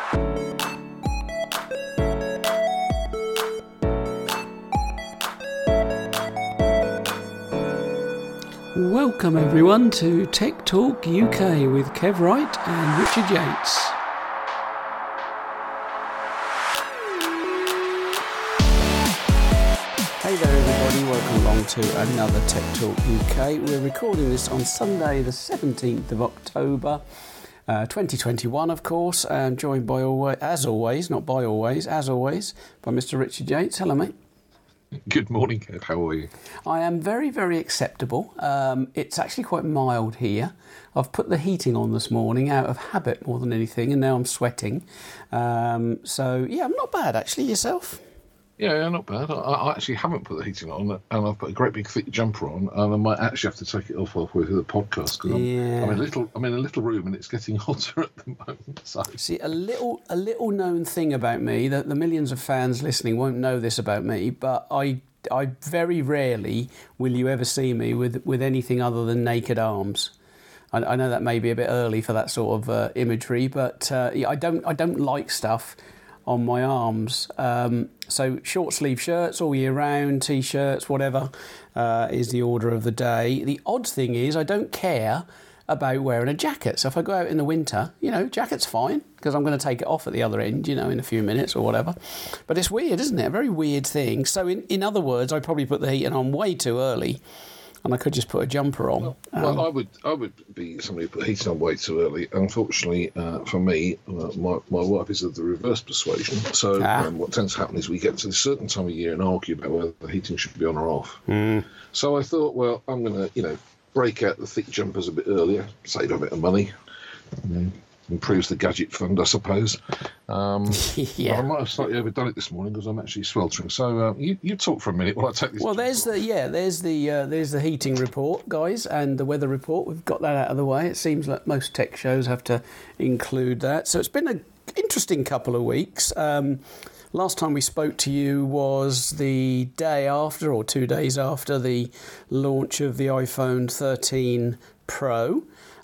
Welcome everyone to Tech Talk UK with Kev Wright and Richard Yates. Hey there everybody, welcome along to another Tech Talk UK. We're recording this on Sunday the 17th of October 2021 of course, and joined by as always, by Mr. Richard Yates. Hello mate. Good morning, Kev. How are you? I am very, very acceptable. It's actually quite mild here. I've put the heating on this morning out of habit more than anything, and now I'm sweating. So, yeah, I'm not bad, actually. Yourself? Yeah, not bad. I actually haven't put the heating on, and I've put a great big thick jumper on, and I might actually have to take it off halfway through the podcast because I'm in a little room and it's getting hotter at the moment. So. See, a little known thing about me that the millions of fans listening won't know this about me, but I very rarely will you ever see me with anything other than naked arms. I know that may be a bit early for that sort of imagery, but yeah, I don't like stuff on my arms. So short sleeve shirts all year round, t-shirts, whatever is the order of the day. The odd thing is I don't care about wearing a jacket. So if I go out in the winter, jacket's fine because I'm going to take it off at the other end, in a few minutes or whatever. But it's weird, isn't it? A very weird thing. So in other words, I probably put the heating on way too early. And I could just put a jumper on. Well, I would be somebody who put heating on way too early. Unfortunately, for me, my wife is of the reverse persuasion. So what tends to happen is we get to a certain time of year and argue about whether the heating should be on or off. So I thought, well, I'm going to, break out the thick jumpers a bit earlier, save a bit of money. Improves the gadget fund, I suppose. Yeah. I might have slightly overdone it this morning because I'm actually sweltering. So you talk for a minute while I take this. Well, there's the heating report, guys, and the weather report. We've got that out of the way. It seems like most tech shows have to include that. So it's been an interesting couple of weeks. Last time we spoke to you was the day after, or 2 days after, the launch of the iPhone 13 Pro.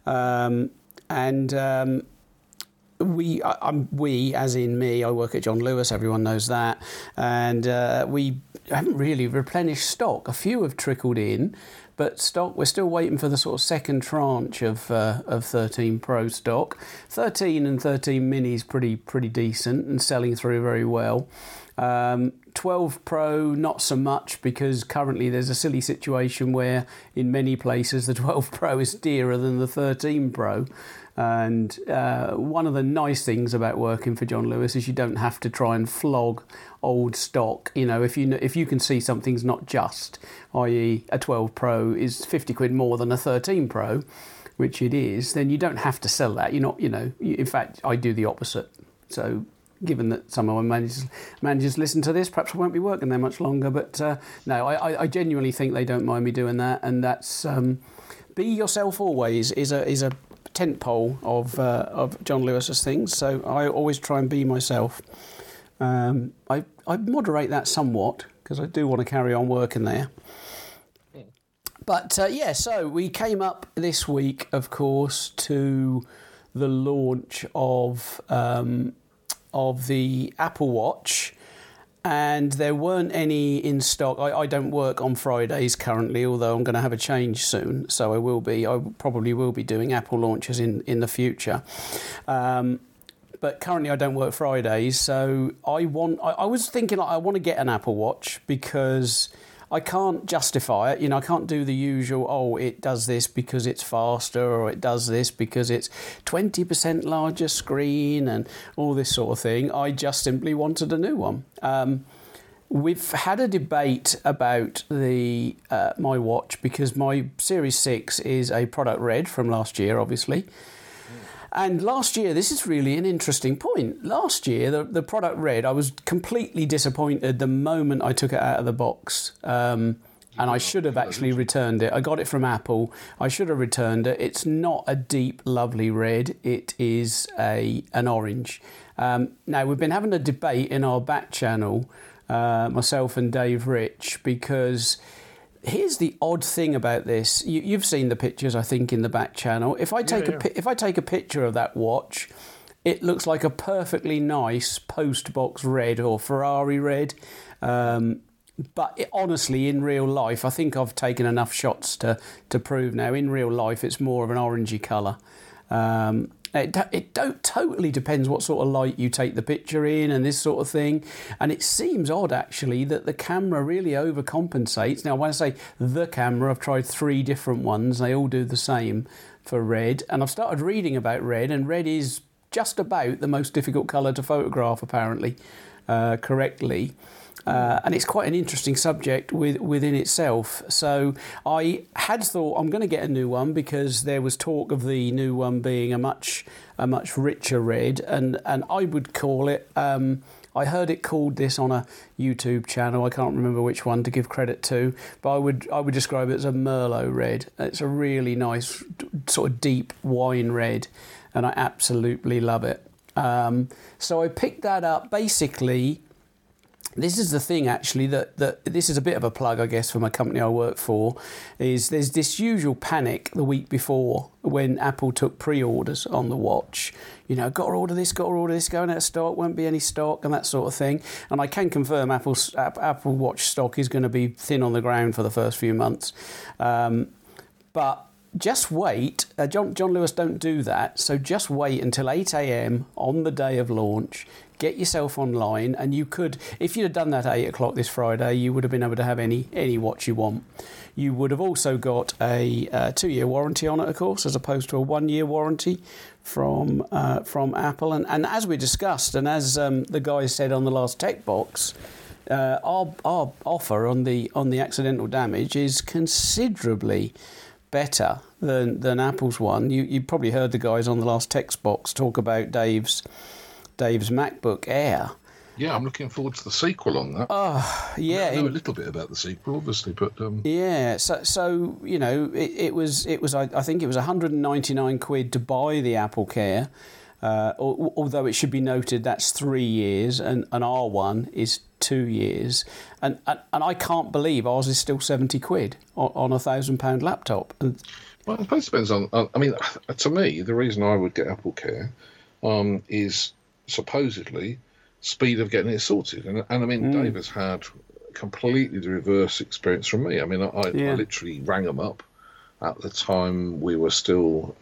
We, as in me, I work at John Lewis, everyone knows that, and we haven't really replenished stock. A few have trickled in, but stock, we're still waiting for the sort of second tranche of 13 Pro stock. 13 and 13 Mini's pretty decent and selling through very well. 12 Pro, not so much, because currently there's a silly situation where in many places the 12 Pro is dearer than the 13 Pro. And one of the nice things about working for John Lewis is you don't have to try and flog old stock. If you can see something's not just, i.e. a 12 Pro is 50 quid more than a 13 Pro, which it is, then you don't have to sell that. You're not, in fact, I do the opposite. So given that some of my managers listen to this, perhaps I won't be working there much longer. But no, I genuinely think they don't mind me doing that. And that's be yourself always is a tent pole of John Lewis's things. So I always try and be myself. I moderate that somewhat because I do want to carry on working there. But so we came up this week, of course, to the launch of the Apple Watch, and there weren't any in stock. I don't work on Fridays currently, although I'm going to have a change soon, so I probably will be doing Apple launches in the future. But currently I don't work Fridays, so I was thinking I want to get an Apple Watch because I can't justify it. I can't do the usual, it does this because it's faster, or it does this because it's 20% larger screen and all this sort of thing. I just simply wanted a new one. We've had a debate about the my watch because my Series 6 is a product red from last year, obviously. And last year, this is really an interesting point. Last year, the product red, I was completely disappointed the moment I took it out of the box. And I should have actually returned it. I got it from Apple. I should have returned it. It's not a deep, lovely red. It is an orange. Now, we've been having a debate in our back channel, myself and Dave Rich, because here's the odd thing about this. You've seen the pictures, I think, in the back channel. If I take a picture of that watch it looks like a perfectly nice post-box red or Ferrari red. But honestly, in real life, I think I've taken enough shots to prove now. In real life, it's more of an orangey colour. It totally depends what sort of light you take the picture in and this sort of thing. And it seems odd, actually, that the camera really overcompensates. Now, when I say the camera, I've tried 3 different ones. They all do the same for red. And I've started reading about red, and red is just about the most difficult colour to photograph, apparently, correctly. And it's quite an interesting subject within itself. So I had thought I'm going to get a new one, because there was talk of the new one being a much richer red, and I would call it. I heard it called this on a YouTube channel. I can't remember which one to give credit to, but I would describe it as a Merlot red. It's a really nice sort of deep wine red, and I absolutely love it. So I picked that up basically. This is the thing, actually, that this is a bit of a plug, I guess, for my company I work for, is there's this usual panic the week before when Apple took pre-orders on the watch. You know, got to order this, going out of stock, won't be any stock, and that sort of thing. And I can confirm Apple Watch stock is going to be thin on the ground for the first few months. But just wait. John Lewis don't do that, so just wait until 8 a.m. on the day of launch. Get yourself online, and you could, if you'd have done that at 8 o'clock this Friday, you would have been able to have any watch you want. You would have also got a 2-year warranty on it, of course, as opposed to a 1-year warranty from Apple. And as we discussed, and as the guys said on the last Tech Box, our offer on the accidental damage is considerably better than Apple's one. You probably heard the guys on the last Tech Box talk about Dave's MacBook Air. Yeah, I'm looking forward to the sequel on that. Oh, yeah. I know a little bit about the sequel, obviously, but yeah. So you know, it was. I think it was 199 quid to buy the Apple Care. Although it should be noted that's 3 years, and our one is 2 years, and I can't believe ours is still 70 quid on a £1,000 laptop. Well, I suppose it depends on. I mean, to me, the reason I would get Apple Care is supposedly speed of getting it sorted, and I mean, Dave has had completely the reverse experience from me. I mean, I literally rang them up at the time we were still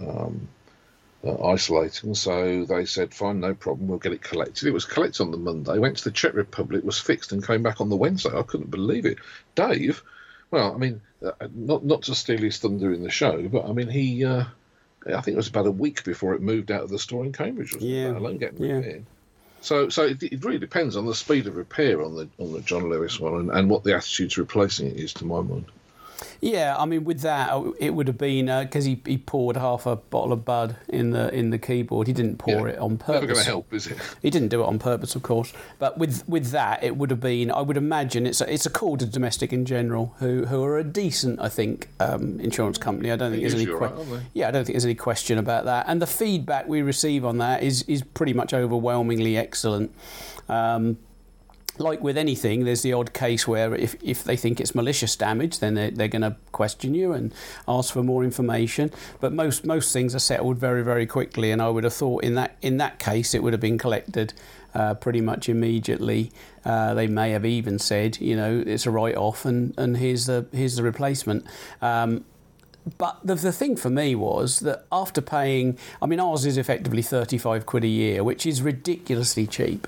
isolating, so they said, fine, no problem, we'll get it collected. It was collected on the Monday, went to the Czech Republic, was fixed, and came back on the Wednesday. I couldn't believe it. Dave, well, I mean, not to steal his thunder in the show, but I mean, he I think it was about a week before it moved out of the store in Cambridge, let alone getting repaired. So it really depends on the speed of repair on the John Lewis one, and what the attitude to replacing it is, to my mind. Yeah, I mean, with that, it would have been because he poured half a bottle of Bud in the keyboard. He didn't pour it on purpose. Never going to help, is it? He didn't do it on purpose, of course. But with that, it would have been. I would imagine it's a call to Domestic in General, who are a decent, I think, insurance company. I don't think there's any. I don't think there's any question about that. And the feedback we receive on that is pretty much overwhelmingly excellent. Like with anything, there's the odd case where if they think it's malicious damage, then they're going to question you and ask for more information. But most things are settled very, very quickly, and I would have thought in that case it would have been collected pretty much immediately. They may have even said, you know, it's a write-off, and here's the replacement. But the thing for me was that after paying, I mean, ours is effectively 35 quid a year, which is ridiculously cheap.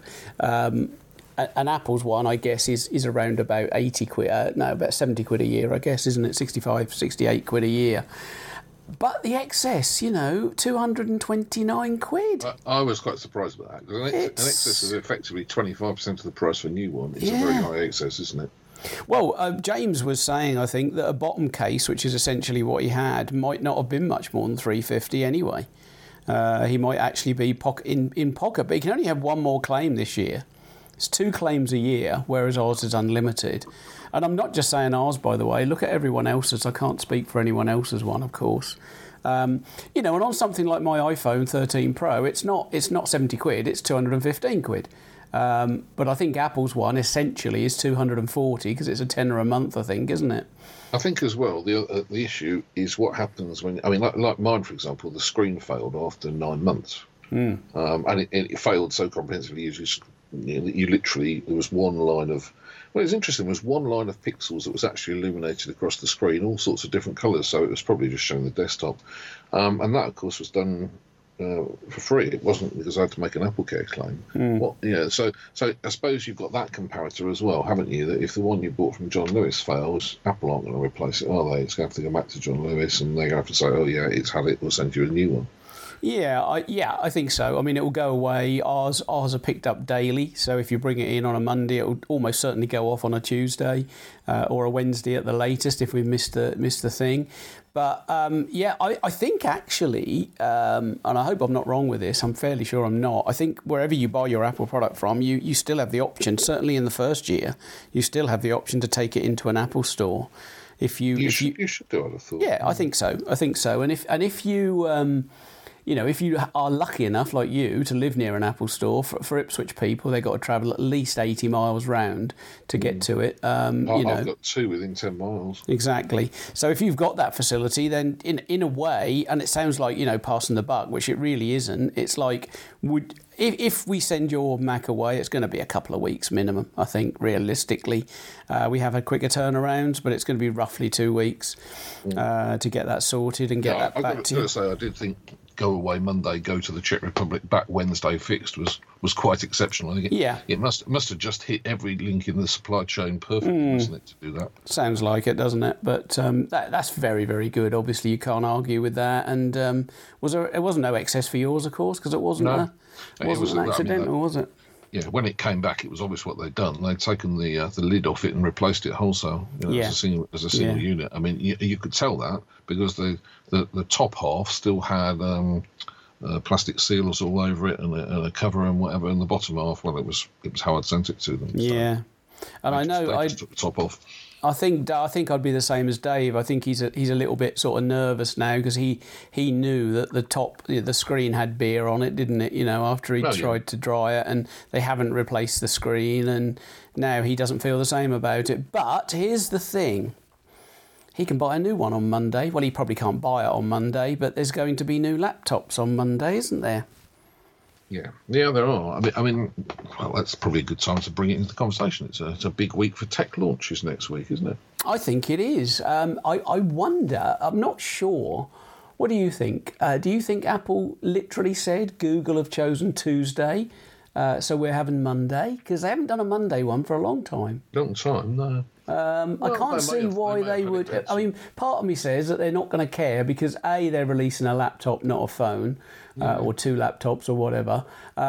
And Apple's one, I guess, is around about 80 quid, about 70 quid a year, I guess, isn't it? 65, 68 quid a year. But the excess, you know, 229 quid. I was quite surprised about that, because an excess is effectively 25% of the price for a new one. It's a very high excess, isn't it? Well, James was saying, I think, that a bottom case, which is essentially what he had, might not have been much more than 350 anyway. He might actually be in pocket, but he can only have one more claim this year. It's 2 claims a year, whereas ours is unlimited. And I'm not just saying ours, by the way. Look at everyone else's. I can't speak for anyone else's one, of course. You know, and on something like my iPhone 13 Pro, it's not 70 quid, it's 215 quid. But I think Apple's one essentially is 240, because it's a tenner a month, I think, isn't it? I think as well, the issue is what happens when, I mean, like mine, for example, the screen failed after 9 months. and it failed so comprehensively. You literally, there was one line of. Well, it was interesting. There was one line of pixels that was actually illuminated across the screen, all sorts of different colours. So it was probably just showing the desktop, and that, of course, was done for free. It wasn't because I had to make an AppleCare claim. So I suppose you've got that comparator as well, haven't you? That if the one you bought from John Lewis fails, Apple aren't going to replace it, are they? It's going to have to go back to John Lewis, and they're going to have to say, "Oh yeah, it's had it. We'll send you a new one." Yeah, I think so. I mean, it will go away. Ours are picked up daily, so if you bring it in on a Monday, it will almost certainly go off on a Tuesday or a Wednesday at the latest if we missed the thing. But I think actually, and I hope I'm not wrong with this. I'm fairly sure I'm not. I think wherever you buy your Apple product from, you still have the option. Certainly in the first year, you still have the option to take it into an Apple store. You should do, I'd have thought. Yeah, I think so. And if you if you are lucky enough, like you, to live near an Apple store, for Ipswich people, they've got to travel at least 80 miles round to get to it. I've got 2 within 10 miles. Exactly. So if you've got that facility, then in a way, and it sounds like, passing the buck, which it really isn't, it's like, if we send your Mac away, it's going to be a couple of weeks minimum, I think, realistically. We have had quicker turnarounds, but it's going to be roughly 2 weeks to get that sorted and get that back to you. I did think go away Monday, go to the Czech Republic, back Wednesday fixed was quite exceptional. I think it must have just hit every link in the supply chain perfectly, wasn't it, to do that? Sounds like it, doesn't it? But that's very, very good. Obviously, you can't argue with that. And it wasn't no excess for yours, of course, because it wasn't an accidental, was it? Yeah, when it came back, it was obvious what they'd done. They'd taken the lid off it and replaced it wholesale as a single unit. I mean, you could tell that because the top half still had plastic sealers all over it and a cover and whatever, and the bottom half, well, it was how I'd sent it to them. Yeah, so and I know I just took the top off. I think I'd be the same as Dave. I think he's a little bit sort of nervous now because he knew that the screen had beer on it, didn't it? After he tried to dry it, and they haven't replaced the screen, and now he doesn't feel the same about it. But here's the thing: he can buy a new one on Monday. Well, he probably can't buy it on Monday, but there's going to be new laptops on Monday, isn't there? Yeah, there are. I mean, well, that's probably a good time to bring it into the conversation. It's a big week for tech launches next week, isn't it? I think it is. I wonder. I'm not sure. What do you think? Do you think Apple literally said Google have chosen Tuesday, so we're having Monday? Because they haven't done a Monday one for a long time. Long time, no. I can't see why they would. I mean, part of me says that they're not going to care because A, they're releasing a laptop, not a phone, or 2 laptops or whatever,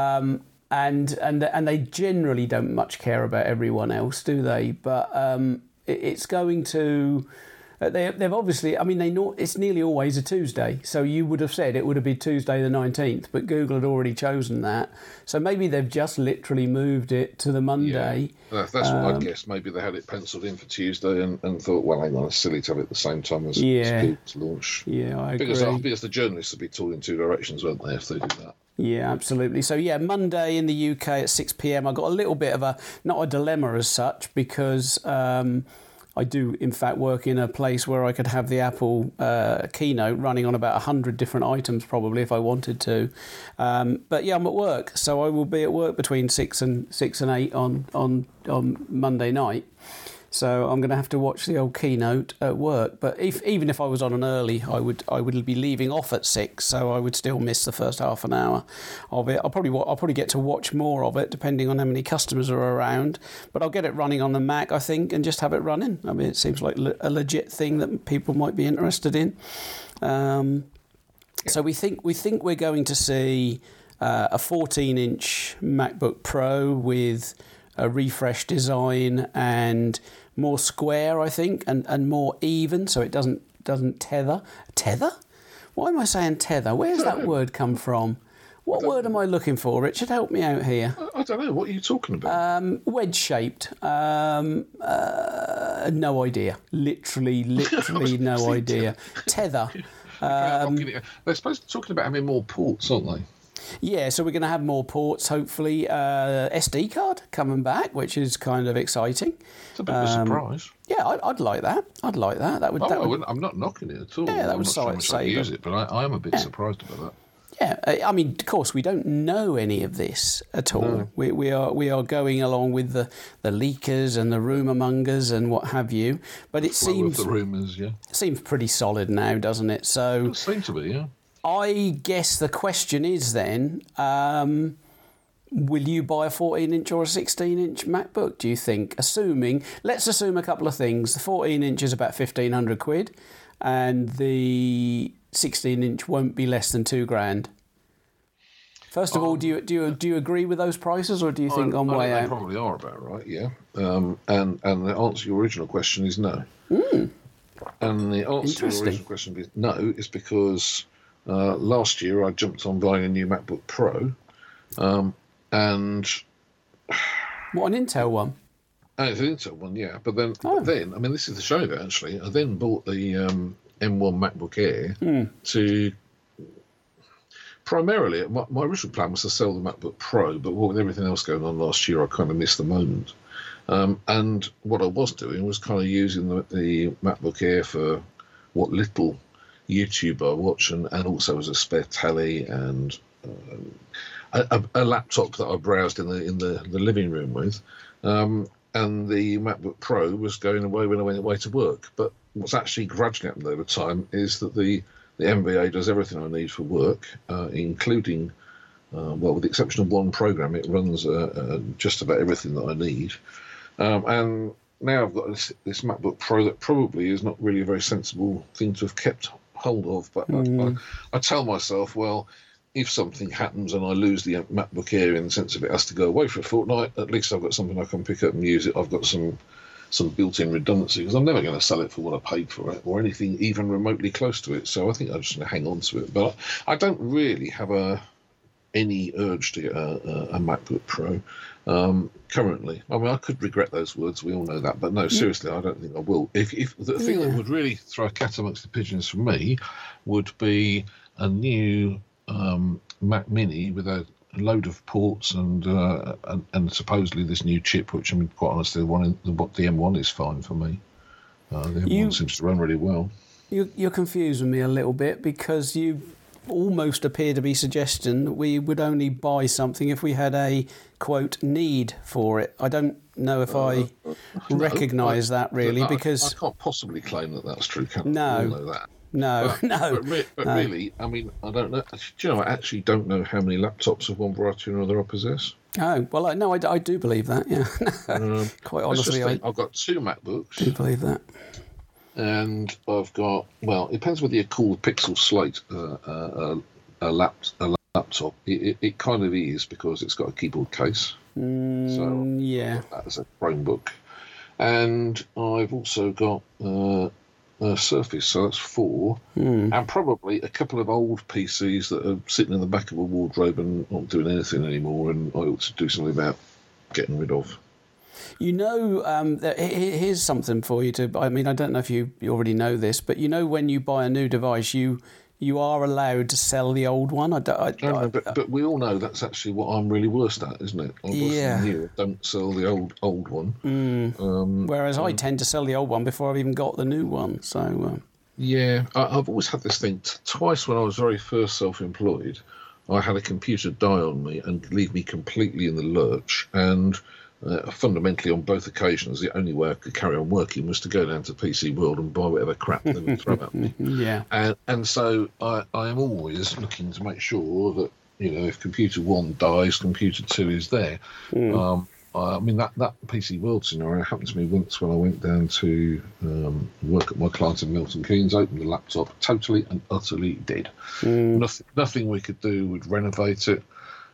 and they generally don't much care about everyone else, do they? But it's going to. They've obviously. I mean, it's nearly always a Tuesday, so you would have said it would have been Tuesday the 19th, but Google had already chosen that, so maybe they've just literally moved it to the Monday. Yeah, that's what I'd guess. Maybe they had it penciled in for Tuesday and thought, well, hang on, it's silly to have it at the same time as Google's launch. Yeah, I agree. Because the journalists would be told in 2 directions, won't they, if they did that? Yeah, absolutely. So, Monday in the UK at 6 p.m. I got a little bit of not a dilemma as such, because I do, in fact, work in a place where I could have the Apple keynote running on about 100 different items, probably, if I wanted to. But I'm at work, so I will be at work between 6 and 8 on Monday night. So I'm going to have to watch the old keynote at work. But even if I was on an early, I would be leaving off at 6, so I would still miss the first half an hour of it. I'll probably get to watch more of it, depending on how many customers are around. But I'll get it running on the Mac, I think, and just have it running. I mean, it seems like a legit thing that people might be interested in. So we think we're going to see a 14-inch MacBook Pro with a refreshed design and more square, I think, and more even, so it doesn't tether. Tether? Why am I saying tether? Where's that word come from? What word am I looking for? Richard, help me out here. I don't know. What are you talking about? Wedge-shaped. No idea. Literally no idea. Tether. They're supposed to be talking about having more ports, aren't they? Yeah, so we're going to have more ports, hopefully. SD card coming back, which is kind of exciting. It's a bit of a surprise. Yeah, I'd like that. I'm not knocking it at all. Yeah, that would save. I use it, but I am a bit surprised about that. Yeah, I mean, of course, we don't know any of this at all. No. We are going along with the leakers and the rumour mongers and what have you. But it seems the rumours, yeah. It seems pretty solid now, doesn't it? So it seems to be, yeah. I guess the question is then, will you buy a 14-inch or a 16-inch MacBook, do you think? Let's assume a couple of things. The 14-inch is about £1,500 and the 16-inch won't be less than £2,000. First of all, do you agree with those prices, or do you think on way out? They probably are about right, yeah. And the answer to your original question is no. And the answer to your original question is no, is because last year I jumped on buying a new MacBook Pro, and what, an Intel one? It's an Intel one, yeah. But then, I mean, this is the show of it actually. I then bought the M1 MacBook Air to. Primarily, my original plan was to sell the MacBook Pro, but with everything else going on last year, I kind of missed the moment. And what I was doing was kind of using the MacBook Air for what little YouTube I watch, and also as a spare telly and a laptop that I browsed in the living room with. And the MacBook Pro was going away when I went away to work. But what's actually gradually happened over time is that the MBA does everything I need for work, including, with the exception of one program, it runs just about everything that I need. And now I've got this MacBook Pro that probably is not really a very sensible thing to have kept hold of. But I tell myself, well, if something happens and I lose the MacBook Air in the sense of it has to go away for a fortnight, at least I've got something I can pick up and use it. I've got some built-in redundancy, because I'm never going to sell it for what I paid for it or anything even remotely close to it. So I think I'm just going to hang on to it. But I don't really have any urge to get a MacBook Pro currently. I mean, I could regret those words. We all know that. But no, seriously, I don't think I will. If the thing that would really throw a cat amongst the pigeons for me would be a new Mac Mini with a load of ports and supposedly this new chip, which, I mean, quite honestly, the M1 is fine for me. The M1 seems to run really well. You're confusing me a little bit, because you almost appear to be suggesting that we would only buy something if we had a, quote, need for it. I don't know if I recognise that really, because I can't possibly claim that that's true, can I? No. You all know that. No. But really, I mean, I don't know. Do you know, I actually don't know how many laptops of one variety or another I possess. Oh, well, I do believe that, yeah. Quite honestly, I've got two MacBooks. I do believe that. And I've got, well, it depends whether you call the Pixel Slate a laptop. It kind of is, because it's got a keyboard case. So yeah, that's a Chromebook. And I've also got a Surface, so that's 4, and probably a couple of old PCs that are sitting in the back of a wardrobe and not doing anything anymore, and I ought to do something about getting rid of. You know, here's something for you to. I mean, I don't know if you already know this, but you know, when you buy a new device, you are allowed to sell the old one. But we all know that's actually what I'm really worst at, isn't it? I don't sell the old one. Whereas I tend to sell the old one before I've even got the new one. So yeah, I've always had this thing. Twice when I was very first self-employed, I had a computer die on me and leave me completely in the lurch. And fundamentally, on both occasions, the only way I could carry on working was to go down to PC World and buy whatever crap they would throw at me. Yeah. And so I am always looking to make sure that, you know, if computer 1 dies, computer 2 is there. I mean, that PC World scenario happened to me once when I went down to work at my client in Milton Keynes, opened the laptop, totally and utterly dead. Nothing we could do would renovate it.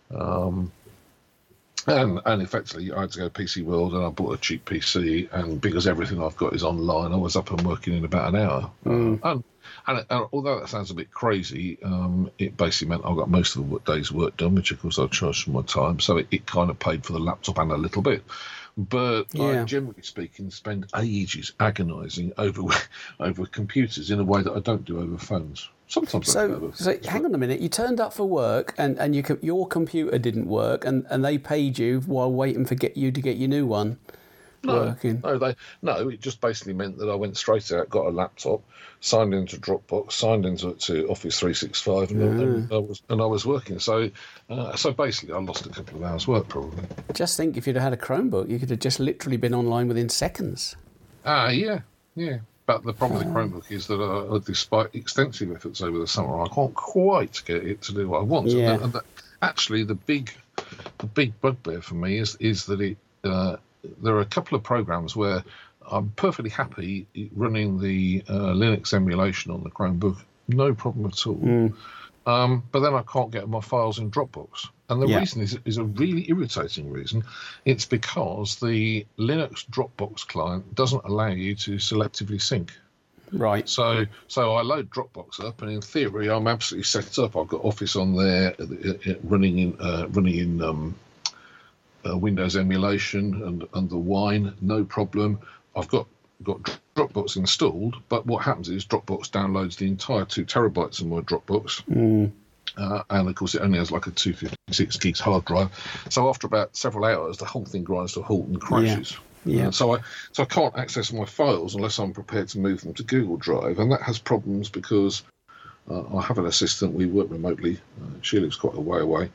And effectively, I had to go to PC World, and I bought a cheap PC. And because everything I've got is online, I was up and working in about an hour. And although that sounds a bit crazy, it basically meant I got most of the day's work done, which of course I charged for my time. So it kind of paid for the laptop and a little bit. But I, generally speaking, spend ages agonising over computers in a way that I don't do over phones. Sometimes I do over phones. So hang on a minute. You turned up for work and your computer didn't work, and they paid you while waiting for you to get your new one. working? No. It just basically meant that I went straight out, got a laptop, signed into Dropbox, signed into Office 365, and I was working. So basically, I lost a couple of hours' work probably. Just think, if you'd have had a Chromebook, you could have just literally been online within seconds. Yeah. But the problem with the Chromebook is that despite extensive efforts over the summer, I can't quite get it to do what I want. Yeah. And actually, the big bugbear for me is that there are a couple of programs where I'm perfectly happy running the Linux emulation on the Chromebook, no problem at all. But then I can't get my files in Dropbox. And the reason is a really irritating reason. It's because the Linux Dropbox client doesn't allow you to selectively sync. Right. So I load Dropbox up, and in theory, I'm absolutely set up. I've got Office on there, running in Windows emulation and the Wine, no problem. I've got Dropbox installed, but what happens is Dropbox downloads the entire 2 terabytes of my Dropbox. And of course, it only has like a 256 gigs hard drive. So after about several hours, the whole thing grinds to a halt and crashes. Yeah. So I can't access my files unless I'm prepared to move them to Google Drive, and that has problems because I have an assistant. We work remotely. She lives quite a way away.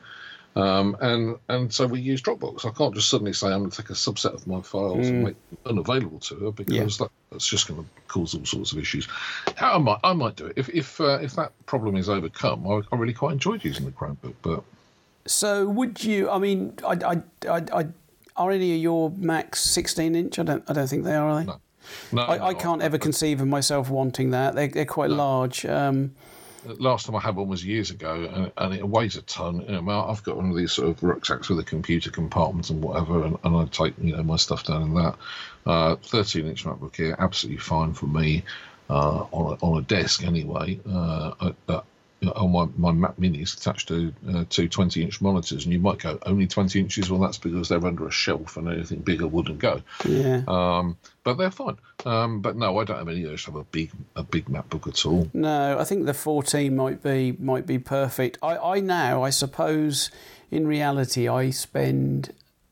And so we use Dropbox. I can't just suddenly say I'm going to take a subset of my files and make them unavailable to her, because that's just going to cause all sorts of issues. I might do it if that problem is overcome. I really quite enjoyed using the Chromebook. But so would you? I mean, are any of your Macs 16-inch? I don't think they are they? No. I can't ever conceive of myself wanting that. They're quite large. Last time I had one was years ago, and it weighs a ton. I've got one of these sort of rucksacks with a computer compartment and whatever, and I take my stuff down in that. 13-inch MacBook Air, absolutely fine for me on a desk anyway. On my Mac Mini is attached to 2 20-inch monitors, and you might go, only 20 inches? Well, that's because they're under a shelf and anything bigger wouldn't go. Yeah. But they're fine. But no, I don't have any urge to have a big MacBook at all. No, I think the 14 might be perfect. I suppose, in reality, I spend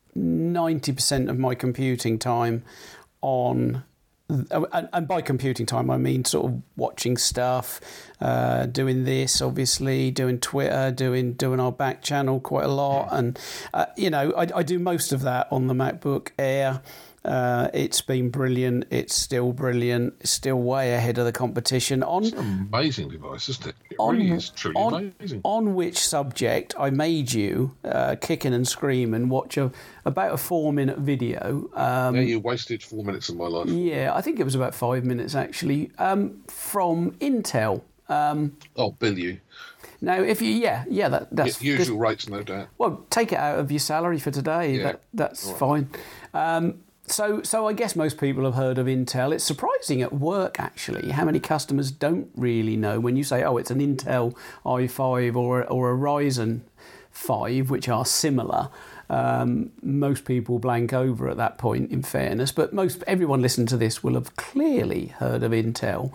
90% of my computing time on. And by computing time, I mean sort of watching stuff, doing this, obviously, doing Twitter, doing our back channel quite a lot. And, I do most of that on the MacBook Air. It's been brilliant. It's still brilliant. It's still way ahead of the competition. It's an amazing device, isn't it? It really is truly amazing. On which subject I made you, kicking and screaming, watch about a 4-minute video. You wasted 4 minutes of my life. Yeah, I think it was about 5 minutes, actually, from Intel. Bill you. Now, if you, that's usual rates, no doubt. Well, take it out of your salary for today. Yeah. That's right. Fine. So I guess most people have heard of Intel. It's surprising at work, actually, how many customers don't really know when you say, oh, it's an Intel i5 or a Ryzen 5, which are similar. Most people blank over at that point, in fairness, but everyone listening to this will have clearly heard of Intel.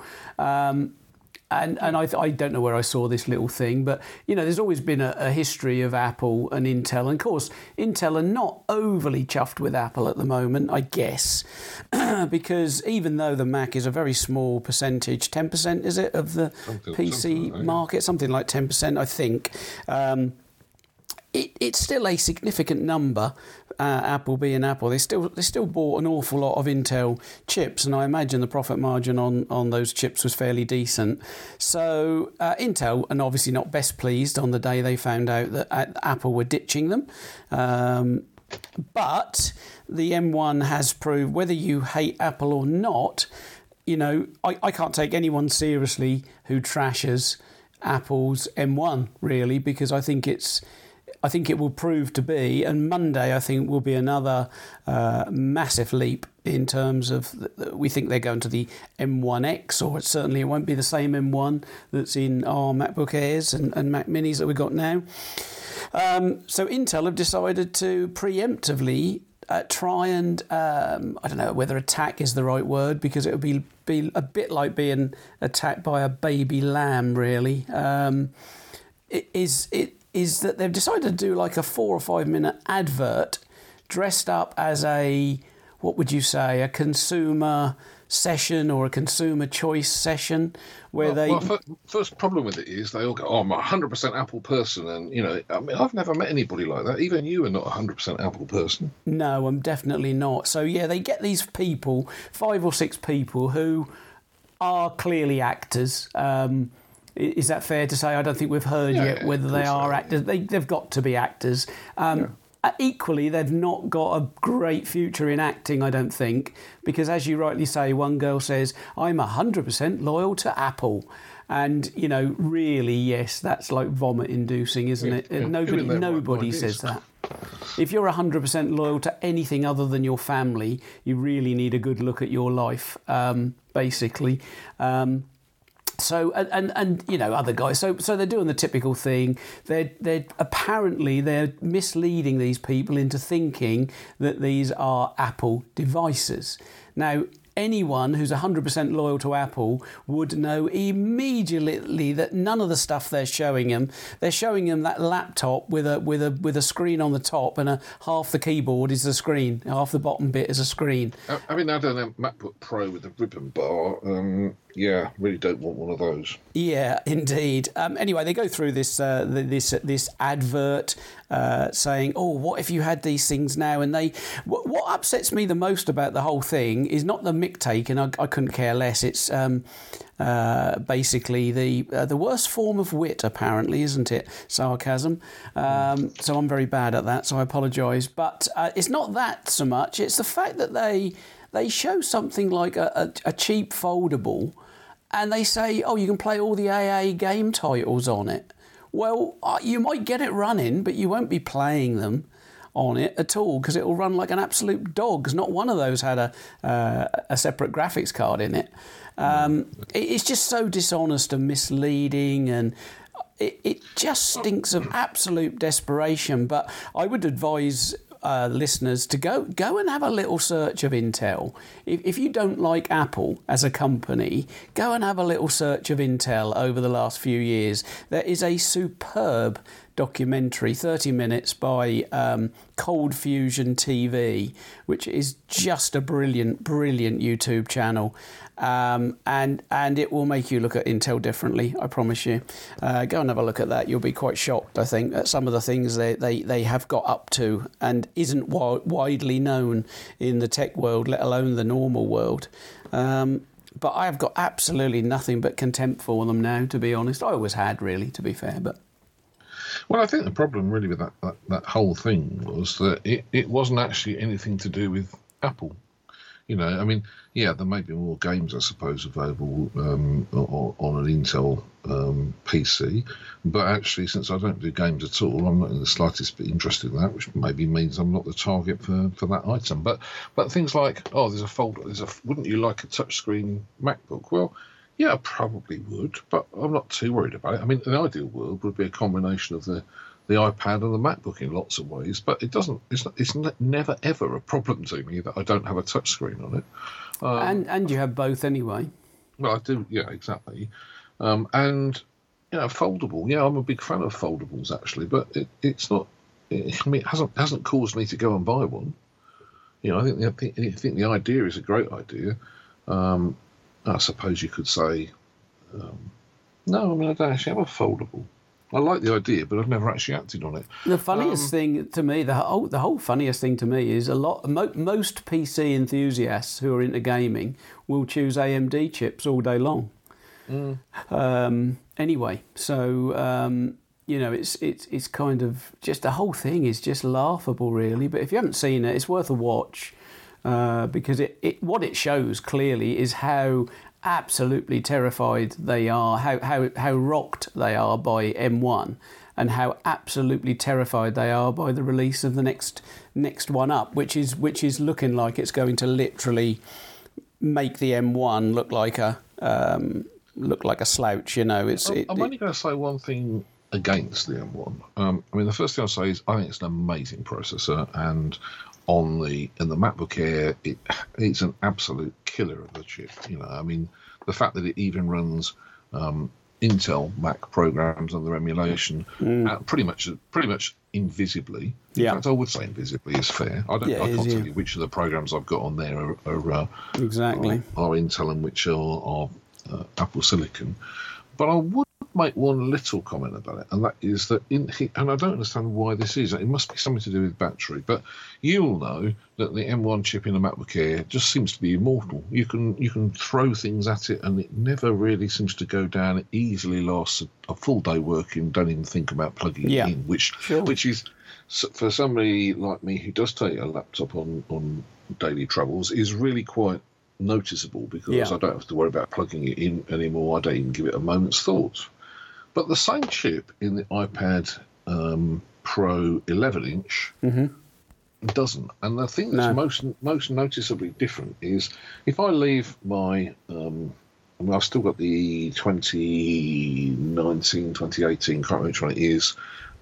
And I don't know where I saw this little thing, but, there's always been a history of Apple and Intel. And, of course, Intel are not overly chuffed with Apple at the moment, I guess, because even though the Mac is a very small percentage, 10%, is it, of the PC market? Something like 10%, I think. It's still a significant number. Apple being Apple, they still bought an awful lot of Intel chips, and I imagine the profit margin on those chips was fairly decent. So Intel, and obviously not best pleased on the day they found out that Apple were ditching them. But the M1 has proved, whether you hate Apple or not, I can't take anyone seriously who trashes Apple's M1, really, because I think it will prove to be, and Monday I think will be another massive leap in terms of, we think they're going to the M1X, or certainly it won't be the same M1 that's in our MacBook Airs and Mac Minis that we've got now. So Intel have decided to preemptively try and, I don't know whether attack is the right word, because it would be a bit like being attacked by a baby lamb, really. Is that they've decided to do like a 4 or 5 minute advert dressed up as a what would you say, a consumer session or a consumer choice session where first problem with it is they all go, I'm a 100% Apple person, and I mean, I've never met anybody like that. Even you are not a 100% Apple person. No, I'm definitely not. So yeah, they get these people, 5 or 6 people who are clearly actors. Is that fair to say? I don't think we've heard yet whether they are actors. They've got to be actors. Equally, they've not got a great future in acting, I don't think, because as you rightly say, one girl says, I'm 100% loyal to Apple. And, really, yes, that's like vomit-inducing, isn't it? Nobody says that. If you're 100% loyal to anything other than your family, you really need a good look at your life, basically. So other guys. So they're doing the typical thing. They're apparently misleading these people into thinking that these are Apple devices. Now, anyone who's 100% loyal to Apple would know immediately that none of the stuff they're showing them that laptop with a screen on the top and half the keyboard is the screen, half the bottom bit is a screen. I mean, I don't know, MacBook Pro with the ribbon bar. Really don't want one of those. Yeah, indeed. Anyway, they go through this advert saying, "Oh, what if you had these things now?" And what upsets me the most about the whole thing is not the mick take, and I couldn't care less. It's basically the worst form of wit, apparently, isn't it? Sarcasm. So I'm very bad at that, so I apologise. But it's not that so much. It's the fact that they show something like a cheap foldable, and they say, oh, you can play all the AA game titles on it. Well, you might get it running, but you won't be playing them on it at all because it will run like an absolute dog, because not one of those had a separate graphics card in it. It's just so dishonest and misleading, and it just stinks of absolute desperation. But I would advise listeners to go and have a little search of Intel. If you don't like Apple as a company, go and have a little search of Intel over the last few years. There is a superb documentary, 30 minutes, by Cold Fusion TV, which is just a brilliant YouTube channel. And it will make you look at Intel differently, I promise you. Go and have a look at that. You'll be quite shocked, I think, at some of the things they have got up to and isn't widely known in the tech world, let alone the normal world. But I have got absolutely nothing but contempt for them now, to be honest. I always had, really, to be fair, but... Well, I think the problem really with that whole thing was that it wasn't actually anything to do with Apple. I mean, yeah, there may be more games, I suppose, available on an Intel PC, but actually, since I don't do games at all, I'm not in the slightest bit interested in that, which maybe means I'm not the target for that item. But things like, there's a folder, wouldn't you like a touchscreen MacBook? Well, yeah, I probably would, but I'm not too worried about it. I mean, an ideal world would be a combination of the iPad and the MacBook in lots of ways, but it doesn't. It's never ever a problem to me that I don't have a touchscreen on it. And you have both anyway. Well, I do. Yeah, exactly. And foldable. Yeah, I'm a big fan of foldables actually, but it's not. I mean, it hasn't caused me to go and buy one. I think the idea is a great idea. I suppose you could say, no. I mean, I don't actually have a foldable. I like the idea, but I've never actually acted on it. The funniest thing to me, the whole funniest thing to me is most PC enthusiasts who are into gaming will choose AMD chips all day long. Anyway, so it's kind of just the whole thing is just laughable, really. But if you haven't seen it, it's worth a watch because what it shows clearly is how absolutely terrified they are, how rocked they are by M1, and how absolutely terrified they are by the release of the next one up, which is looking like it's going to literally make the M1 look like a slouch. I'm only going to say one thing against the M1. I mean, the first thing I'll say is I think it's an amazing processor, and in the MacBook Air, it's an absolute killer of a chip. I mean, the fact that it even runs Intel Mac programs and their emulation pretty much invisibly. In fact, I would say invisibly is fair. I can't tell you which of the programs I've got on there are Intel and which are Apple Silicon. But I would make one little comment about it, and that is that and I don't understand why this is. It must be something to do with battery, but you'll know that the M1 chip in a MacBook Air just seems to be immortal. You can throw things at it, and it never really seems to go down. It easily lasts a full day working. Don't even think about plugging it in, which is, for somebody like me who does take a laptop on daily travels, is really quite noticeable, because I don't have to worry about plugging it in anymore. I don't even give it a moment's thought. But the same chip in the iPad Pro 11-inch doesn't. And the thing that's most noticeably different is if I leave my... I've still got the 2019, 2018, can't remember which one it is,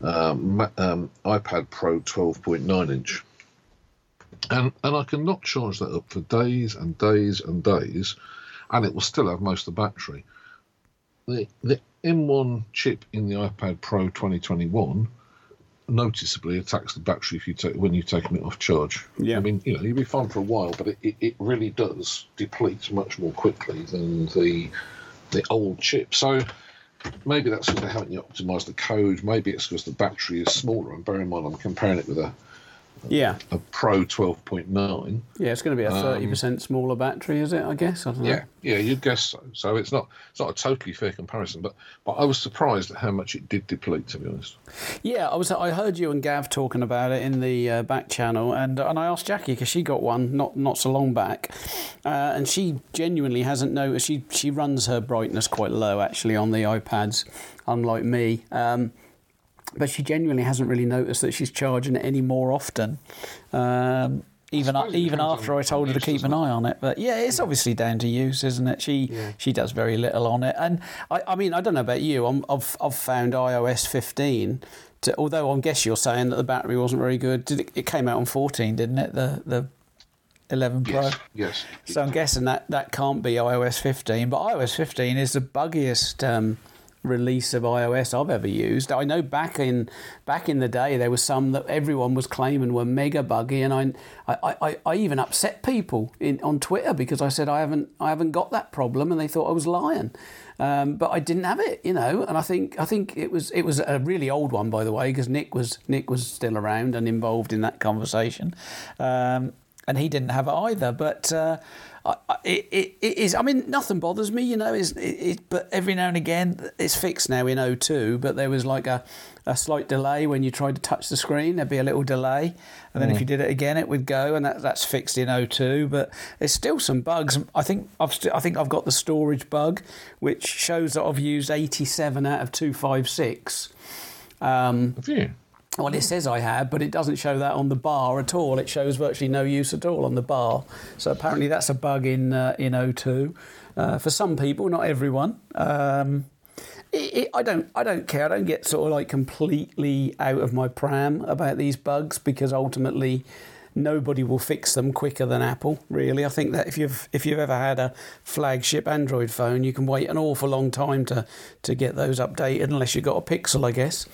iPad Pro 12.9-inch. And I can not charge that up for days and days and days, and it will still have most of the battery. The M1 chip in the iPad Pro 2021 noticeably attacks the battery when you've taken it off charge. I mean, you'll be fine for a while, but it really does deplete much more quickly than the old chip. So maybe that's because they haven't yet optimised the code. Maybe it's because the battery is smaller. And bear in mind, I'm comparing it with a Pro 12.9. Yeah, it's going to be a 30% smaller battery, is it? I guess. I don't know. Yeah, you'd guess so. So it's not a totally fair comparison, but I was surprised at how much it did deplete, to be honest. Yeah, I heard you and Gav talking about it in the back channel, and I asked Jackie because she got one not so long back, and she genuinely hasn't noticed. She runs her brightness quite low actually on the iPads, unlike me. But she genuinely hasn't really noticed that she's charging it any more often, even after I told her to keep an eye on it. But yeah, it's obviously down to use, isn't it? She does very little on it, and I mean, I don't know about you. I've found iOS 15. Although I guess you're saying that the battery wasn't very good. It came out on 14, didn't it? The 11 Pro. Yes. So I'm guessing that can't be iOS 15. But iOS 15 is the buggiest release of iOS I've ever used. I know back in the day there was some that everyone was claiming were mega buggy, and I even upset people on Twitter because I said I haven't got that problem, and they thought I was lying. But I didn't have it, and I think it was a really old one, by the way, because Nick was still around and involved in that conversation, and he didn't have it either. But it is. I mean, nothing bothers me, but every now and again, it's fixed now in O2. But there was like a slight delay when you tried to touch the screen. There'd be a little delay, and then if you did it again, it would go, and that's fixed in O2. But there's still some bugs. I think I've got the storage bug, which shows that I've used 87 out of 256. Have you? Well, it says I have, but it doesn't show that on the bar at all. It shows virtually no use at all on the bar. So apparently that's a bug in O2 for some people, not everyone. I don't care. I don't get sort of like completely out of my pram about these bugs, because ultimately nobody will fix them quicker than Apple. Really, I think that if you've ever had a flagship Android phone, you can wait an awful long time to get those updated, unless you've got a Pixel, I guess.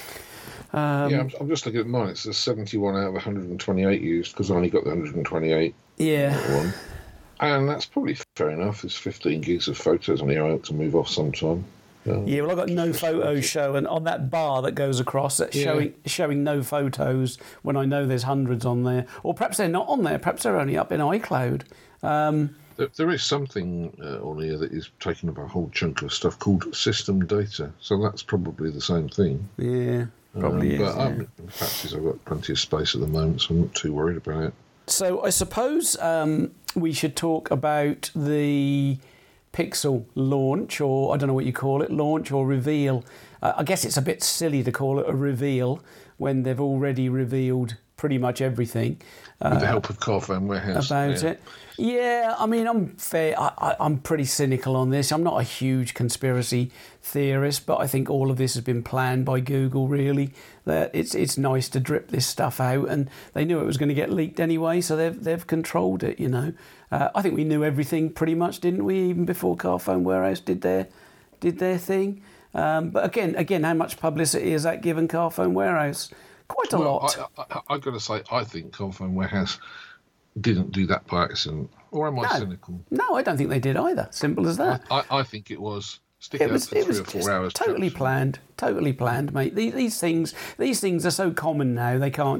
I'm just looking at mine. It's a 71 out of 128 used, because I only got the 128 one. And that's probably fair enough. There's 15 gigs of photos on here. I ought to move off sometime. Yeah, well, I've got no photos showing on that bar that goes across. That's showing no photos when I know there's hundreds on there. Or perhaps they're not on there. Perhaps they're only up in iCloud. There is something on here that is taking up a whole chunk of stuff called system data. So that's probably the same thing. Yeah. Probably is. But the fact is, I've got plenty of space at the moment, so I'm not too worried about it. So I suppose we should talk about the Pixel launch, or I don't know what you call it, launch or reveal. I guess it's a bit silly to call it a reveal when they've already revealed pretty much everything. With the help of Carphone Warehouse. About it. Yeah, I mean, I'm pretty cynical on this. I'm not a huge conspiracy theorist, but I think all of this has been planned by Google, really. That it's nice to drip this stuff out, and they knew it was going to get leaked anyway, so they've controlled it, I think we knew everything pretty much, didn't we, even before Carphone Warehouse did their did their thing. But again, how much publicity has that given Carphone Warehouse? Quite a lot. I've got to say, I think Carphone Warehouse didn't do that by accident. Or am I cynical? No, I don't think they did either. Simple as that. I think it was stick it out for 3 or 4 hours. Totally planned, mate. These things are so common now.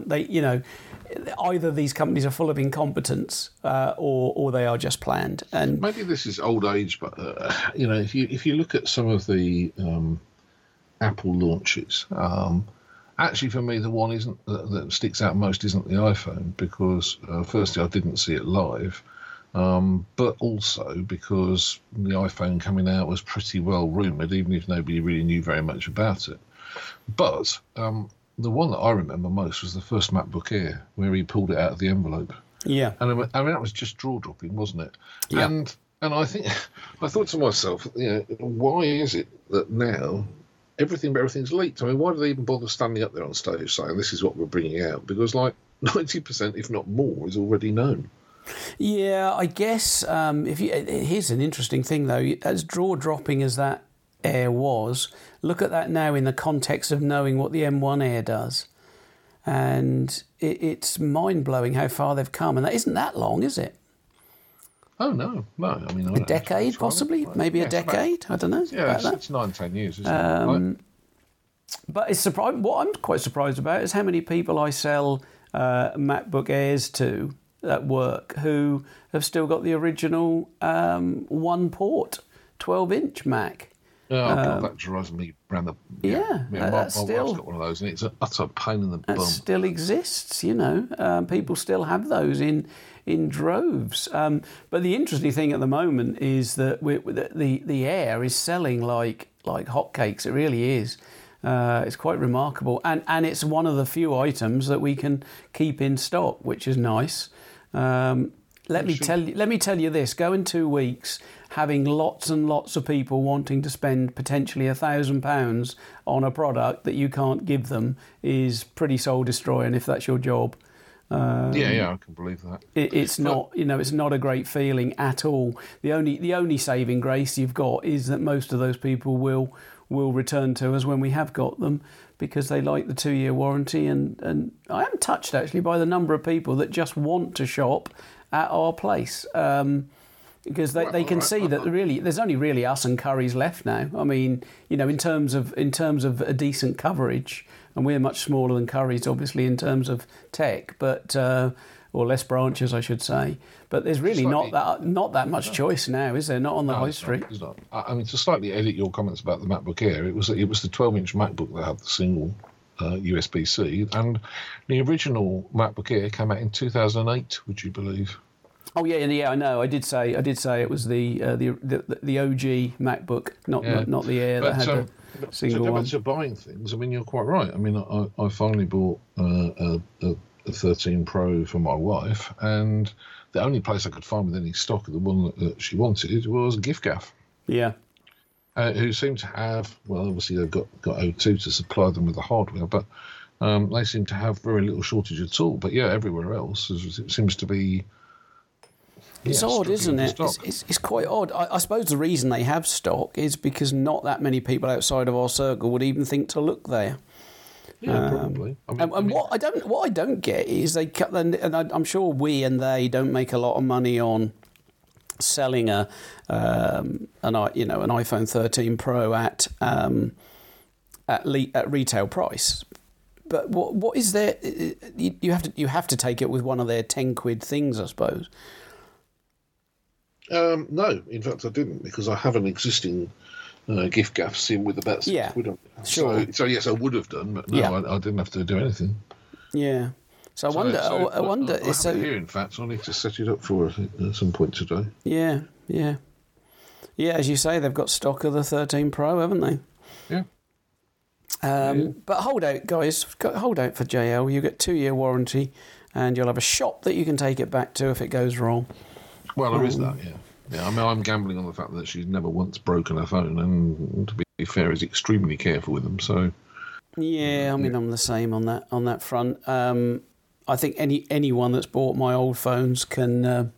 Either these companies are full of incompetence, or they are just planned. And maybe this is old age, but if you look at some of the Apple launches, actually for me the one that sticks out most isn't the iPhone, because firstly I didn't see it live, but also because the iPhone coming out was pretty well rumoured, even if nobody really knew very much about it. But the one that I remember most was the first MacBook Air, where he pulled it out of the envelope. Yeah. And I mean that was just jaw-dropping, wasn't it? Yeah. And I thought to myself, why is it that now everything's leaked? I mean, why do they even bother standing up there on stage saying this is what we're bringing out? Because 90%, if not more, is already known. Yeah, I guess here's an interesting thing though. As jaw-dropping as that Air was, look at that now in the context of knowing what the M1 Air does, and it's mind-blowing how far they've come. And that isn't that long, is it? Oh no! I mean, a decade, possibly, maybe a decade. I don't know. Yeah, it's 9-10 years, isn't it? But it's surprising. What I'm quite surprised about is how many people I sell MacBook Airs to at work who have still got the original one port 12-inch Mac. Oh, God, that drives me round the... My wife's got one of those, and it's an utter pain in the bum. That still exists, people still have those in droves. But the interesting thing at the moment is that the Air is selling like hotcakes. It really is. It's quite remarkable, and it's one of the few items that we can keep in stock, which is nice. Let me tell you this: go in 2 weeks, having lots and lots of people wanting to spend potentially £1,000 on a product that you can't give them is pretty soul destroying if that's your job. I can believe that. It's not a great feeling at all. The only saving grace you've got is that most of those people will return to us when we have got them, because they like the 2-year warranty, and I am touched actually by the number of people that just want to shop at our place, because they can see that really there's only really us and Currys left now. I mean, in terms of a decent coverage, and we're much smaller than Currys, obviously, in terms of tech, but or less branches, I should say. But there's really not that much choice now, is there? Not on the high street. It's not. I mean, to slightly edit your comments about the MacBook Air, it was the 12-inch MacBook that had the single USB-C, and the original MacBook Air came out in 2008. Would you believe? Oh yeah, I know. I did say it was the OG MacBook, not the Air that had the single one. So buying things, I mean, you're quite right. I mean, I finally bought a 13 Pro for my wife, and the only place I could find with any stock of the one that she wanted was giffgaff. Yeah. Who seem to have, well, obviously they've got O2 to supply them with the hardware, but they seem to have very little shortage at all. But yeah, everywhere else it seems to be. It's odd, isn't it? It's quite odd. I suppose the reason they have stock is because not that many people outside of our circle would even think to look there. Yeah, probably. What I don't get is they cut, and I'm sure we and they don't make a lot of money on selling an iPhone 13 Pro at retail price. But what is there? You have to take it with one of their 10 quid things, I suppose. No, in fact I didn't, because I have an existing giffgaff SIM with about 6 quid on it. Sure. So yes, I would have done, but no, I didn't have to do anything. Yeah. So I wonder. I wonder. I have it here, in fact, so I need to set it up for at some point today. Yeah. As you say, they've got stock of the 13 Pro, haven't they? Yeah. But hold out, guys. Hold out for JL. You get 2-year warranty, and you'll have a shop that you can take it back to if it goes wrong. Well, there is that, yeah. Yeah, I mean, I'm gambling on the fact that she's never once broken her phone, and to be fair, is extremely careful with them. So. Yeah, I mean, I'm the same on that front. I think anyone that's bought my old phones can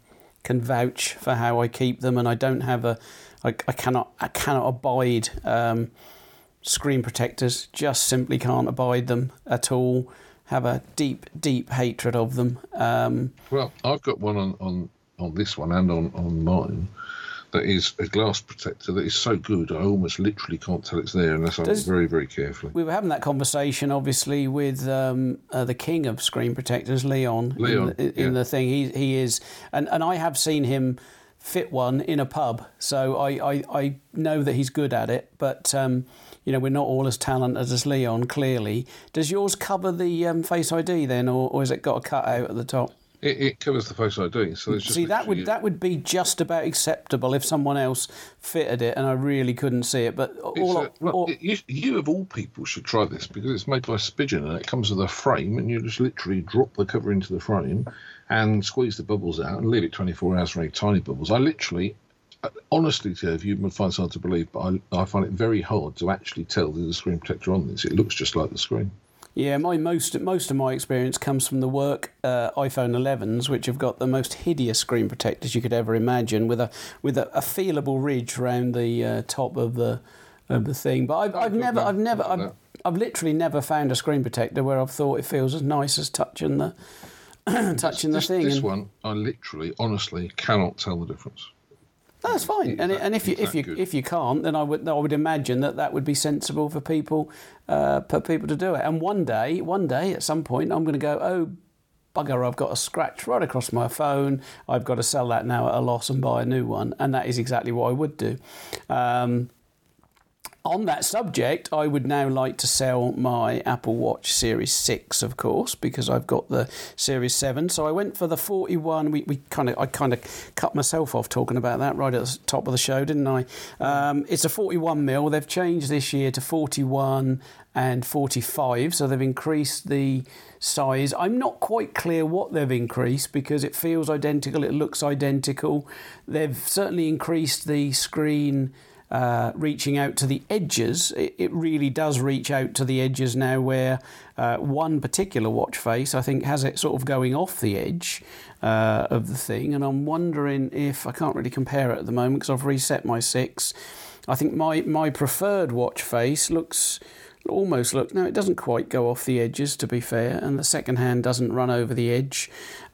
can vouch for how I keep them, and I don't have I cannot abide screen protectors. Just simply can't abide them at all. Have a deep hatred of them. Well, I've got one on this one and on mine that is a glass protector that is so good I almost literally can't tell it's there unless I look very, very carefully. We were having that conversation, obviously, with the king of screen protectors, Leon. In the thing. He is... And I have seen him fit one in a pub, so I know that he's good at it, but... we're not all as talented as Leon, clearly. Does yours cover the Face ID then, or has it got a cutout at the top? It covers the Face ID. So it's just that would be just about acceptable if someone else fitted it and I really couldn't see it. But you of all people should try this because it's made by Spigen and it comes with a frame, and you just literally drop the cover into the frame and squeeze the bubbles out and leave it 24 hours for any tiny bubbles. I literally... Honestly, Jeff, you might find it hard to believe, but I find it very hard to actually tell there's a screen protector on this. It looks just like the screen. Yeah, most of my experience comes from the work iPhone 11s, which have got the most hideous screen protectors you could ever imagine, with a feelable ridge around the top of the thing. But I've literally never found a screen protector where I've thought it feels as nice as touching the the thing. This one, I literally, honestly, cannot tell the difference. That's fine, and if you can't, then I would imagine that would be sensible for people to do it. And one day at some point, I'm going to go, oh bugger, I've got a scratch right across my phone. I've got to sell that now at a loss and buy a new one, and that is exactly what I would do. On that subject, I would now like to sell my Apple Watch Series 6, of course, because I've got the Series 7. So I went for the 41. I kind of cut myself off talking about that right at the top of the show, didn't I? It's a 41mm. They've changed this year to 41 and 45, so they've increased the size. I'm not quite clear what they've increased because it feels identical, it looks identical. They've certainly increased the screen reaching out to the edges. It really does reach out to the edges now, where one particular watch face I think has it sort of going off the edge of the thing, and I'm wondering if I can't really compare it at the moment because I've reset my 6. I think my preferred watch face no, it doesn't quite go off the edges, to be fair, and the second hand doesn't run over the edge.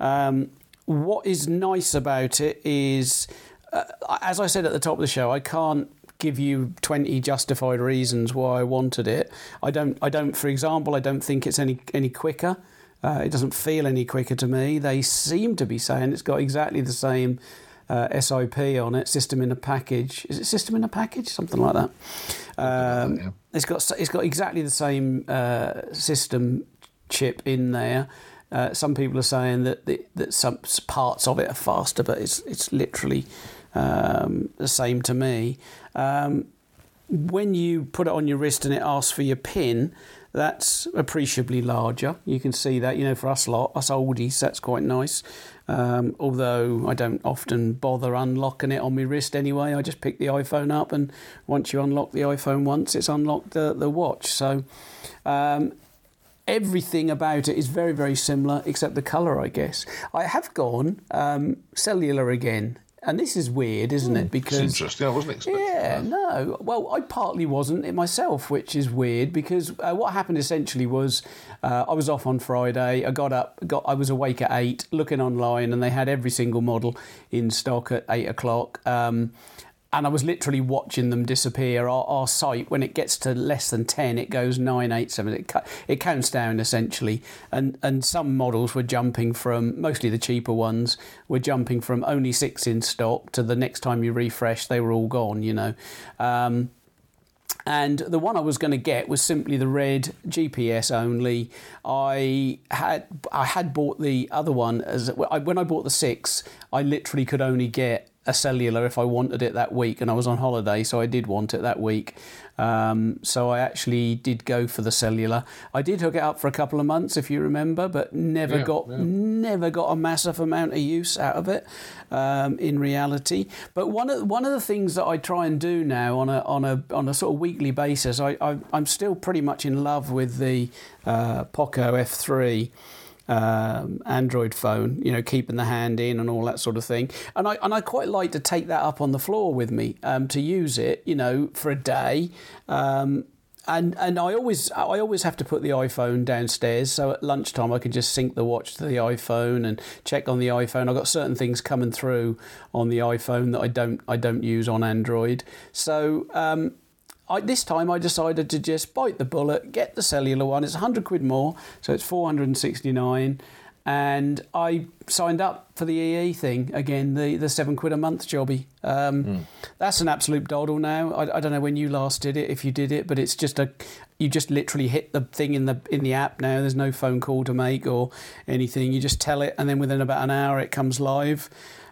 What is nice about it is, as I said at the top of the show, I can't give you 20 justified reasons why I wanted it. I don't. For example, I don't think it's any quicker. It doesn't feel any quicker to me. They seem to be saying it's got exactly the same SIP on it, system in a package. Is it system in a package? Something like that. Yeah. It's got exactly the same system chip in there. Some people are saying that some parts of it are faster, but it's literally the same to me. When you put it on your wrist and it asks for your PIN, that's appreciably larger. You can see that, for us oldies, that's quite nice. Although I don't often bother unlocking it on my wrist anyway. I just pick the iPhone up, and once you unlock the iPhone once, it's unlocked the watch. So everything about it is very, very similar, except the colour, I guess. I have gone cellular again. And this is weird, isn't it? Because it's interesting. I wasn't expecting that. No. Well, I partly wasn't it myself, which is weird because what happened essentially was I was off on Friday. I got up, I was awake at 8, looking online, and they had every single model in stock at 8 o'clock. And I was literally watching them disappear. Our site, when it gets to less than 10, it goes 9, 8, 7. It counts down, essentially. And some models were jumping from, mostly the cheaper ones, were jumping from only 6 in stock to the next time you refresh, they were all gone, And the one I was going to get was simply the red, GPS only. I had bought the other one. When I bought the 6, I literally could only get a cellular if I wanted it that week, and I was on holiday, so I did want it that week. So I actually did go for the cellular. I did hook it up for a couple of months, if you remember, but never got a massive amount of use out of it in reality. But one of the things that I try and do now on a sort of weekly basis, I'm still pretty much in love with the Poco F3. Android phone, keeping the hand in and all that sort of thing. And I quite like to take that up on the floor with me to use it, for a day. And I always have to put the iPhone downstairs, so at lunchtime I can just sync the watch to the iPhone and check on the iPhone. I've got certain things coming through on the iPhone that I don't use on Android. So this time I decided to just bite the bullet, get the cellular one. It's £100 more, so it's £469. And I signed up for the EE thing again, the £7 a month jobby. That's an absolute doddle now. I don't know when you last did it, if you did it, but it's just you just literally hit the thing in the app now. There's no phone call to make or anything. You just tell it, and then within about an hour it comes live.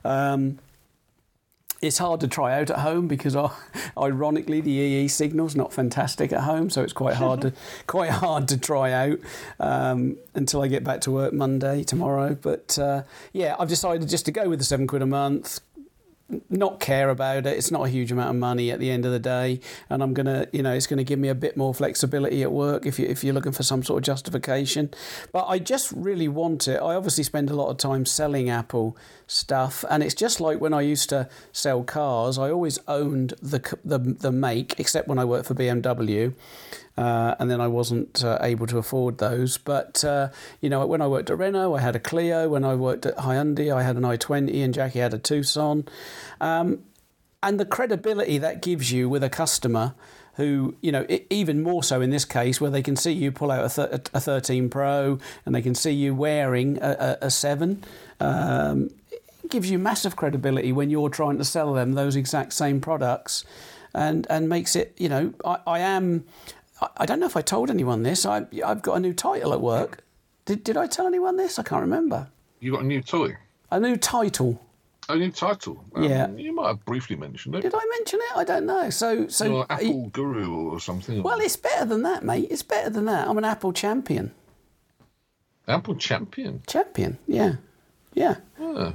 It's hard to try out at home because, ironically, the EE signal's not fantastic at home, so it's quite hard to try out until I get back to work tomorrow. But I've decided just to go with the £7 a month. Not care about it. It's not a huge amount of money at the end of the day, and I'm gonna, it's gonna give me a bit more flexibility at work if you're looking for some sort of justification. But I just really want it. I obviously spend a lot of time selling Apple stuff, and it's just like when I used to sell cars. I always owned the make, except when I worked for BMW. And then I wasn't able to afford those. But, when I worked at Renault, I had a Clio. When I worked at Hyundai, I had an i20, and Jackie had a Tucson. And the credibility that gives you with a customer who, even more so in this case, where they can see you pull out a 13 Pro and they can see you wearing a 7, it gives you massive credibility when you're trying to sell them those exact same products, and makes it, I don't know if I told anyone this. I've got a new title at work. Did I tell anyone this? I can't remember. You got a new toy? A new title. A new title? Yeah. You might have briefly mentioned it. Did I mention it? I don't know. So you're Apple guru or something? Well, it's better than that, mate. It's better than that. I'm an Apple champion. Apple champion? Champion, yeah. Yeah. Yeah.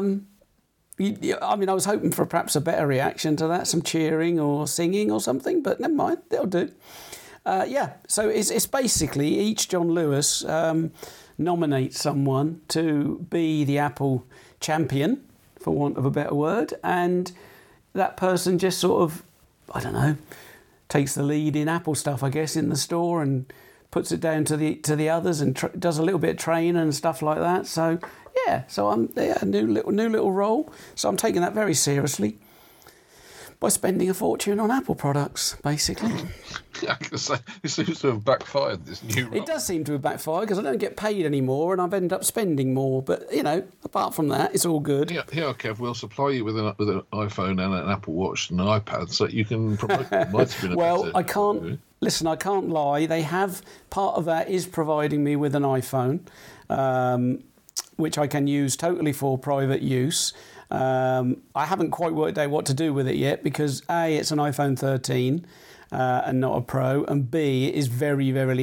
I was hoping for perhaps a better reaction to that, some cheering or singing or something, but never mind. That'll do. So it's basically each John Lewis nominates someone to be the Apple champion, for want of a better word, and that person just sort of, I don't know, takes the lead in Apple stuff, I guess, in the store, and puts it down to the others, and does a little bit of training and stuff like that. So I'm a new little role. So I'm taking that very seriously by spending a fortune on Apple products, basically. I can say, it seems to have backfired, this new role. It does seem to have backfired because I don't get paid anymore and I've ended up spending more. But, apart from that, it's all good. Here, Kev, we'll supply you with an iPhone and an Apple Watch and an iPad so you can promote it. Well, I can't... Listen, I can't lie. They have... Part of that is providing me with an iPhone, which I can use totally for private use. I haven't quite worked out what to do with it yet because A, it's an iPhone 13 and not a Pro, and B, it is very, verily,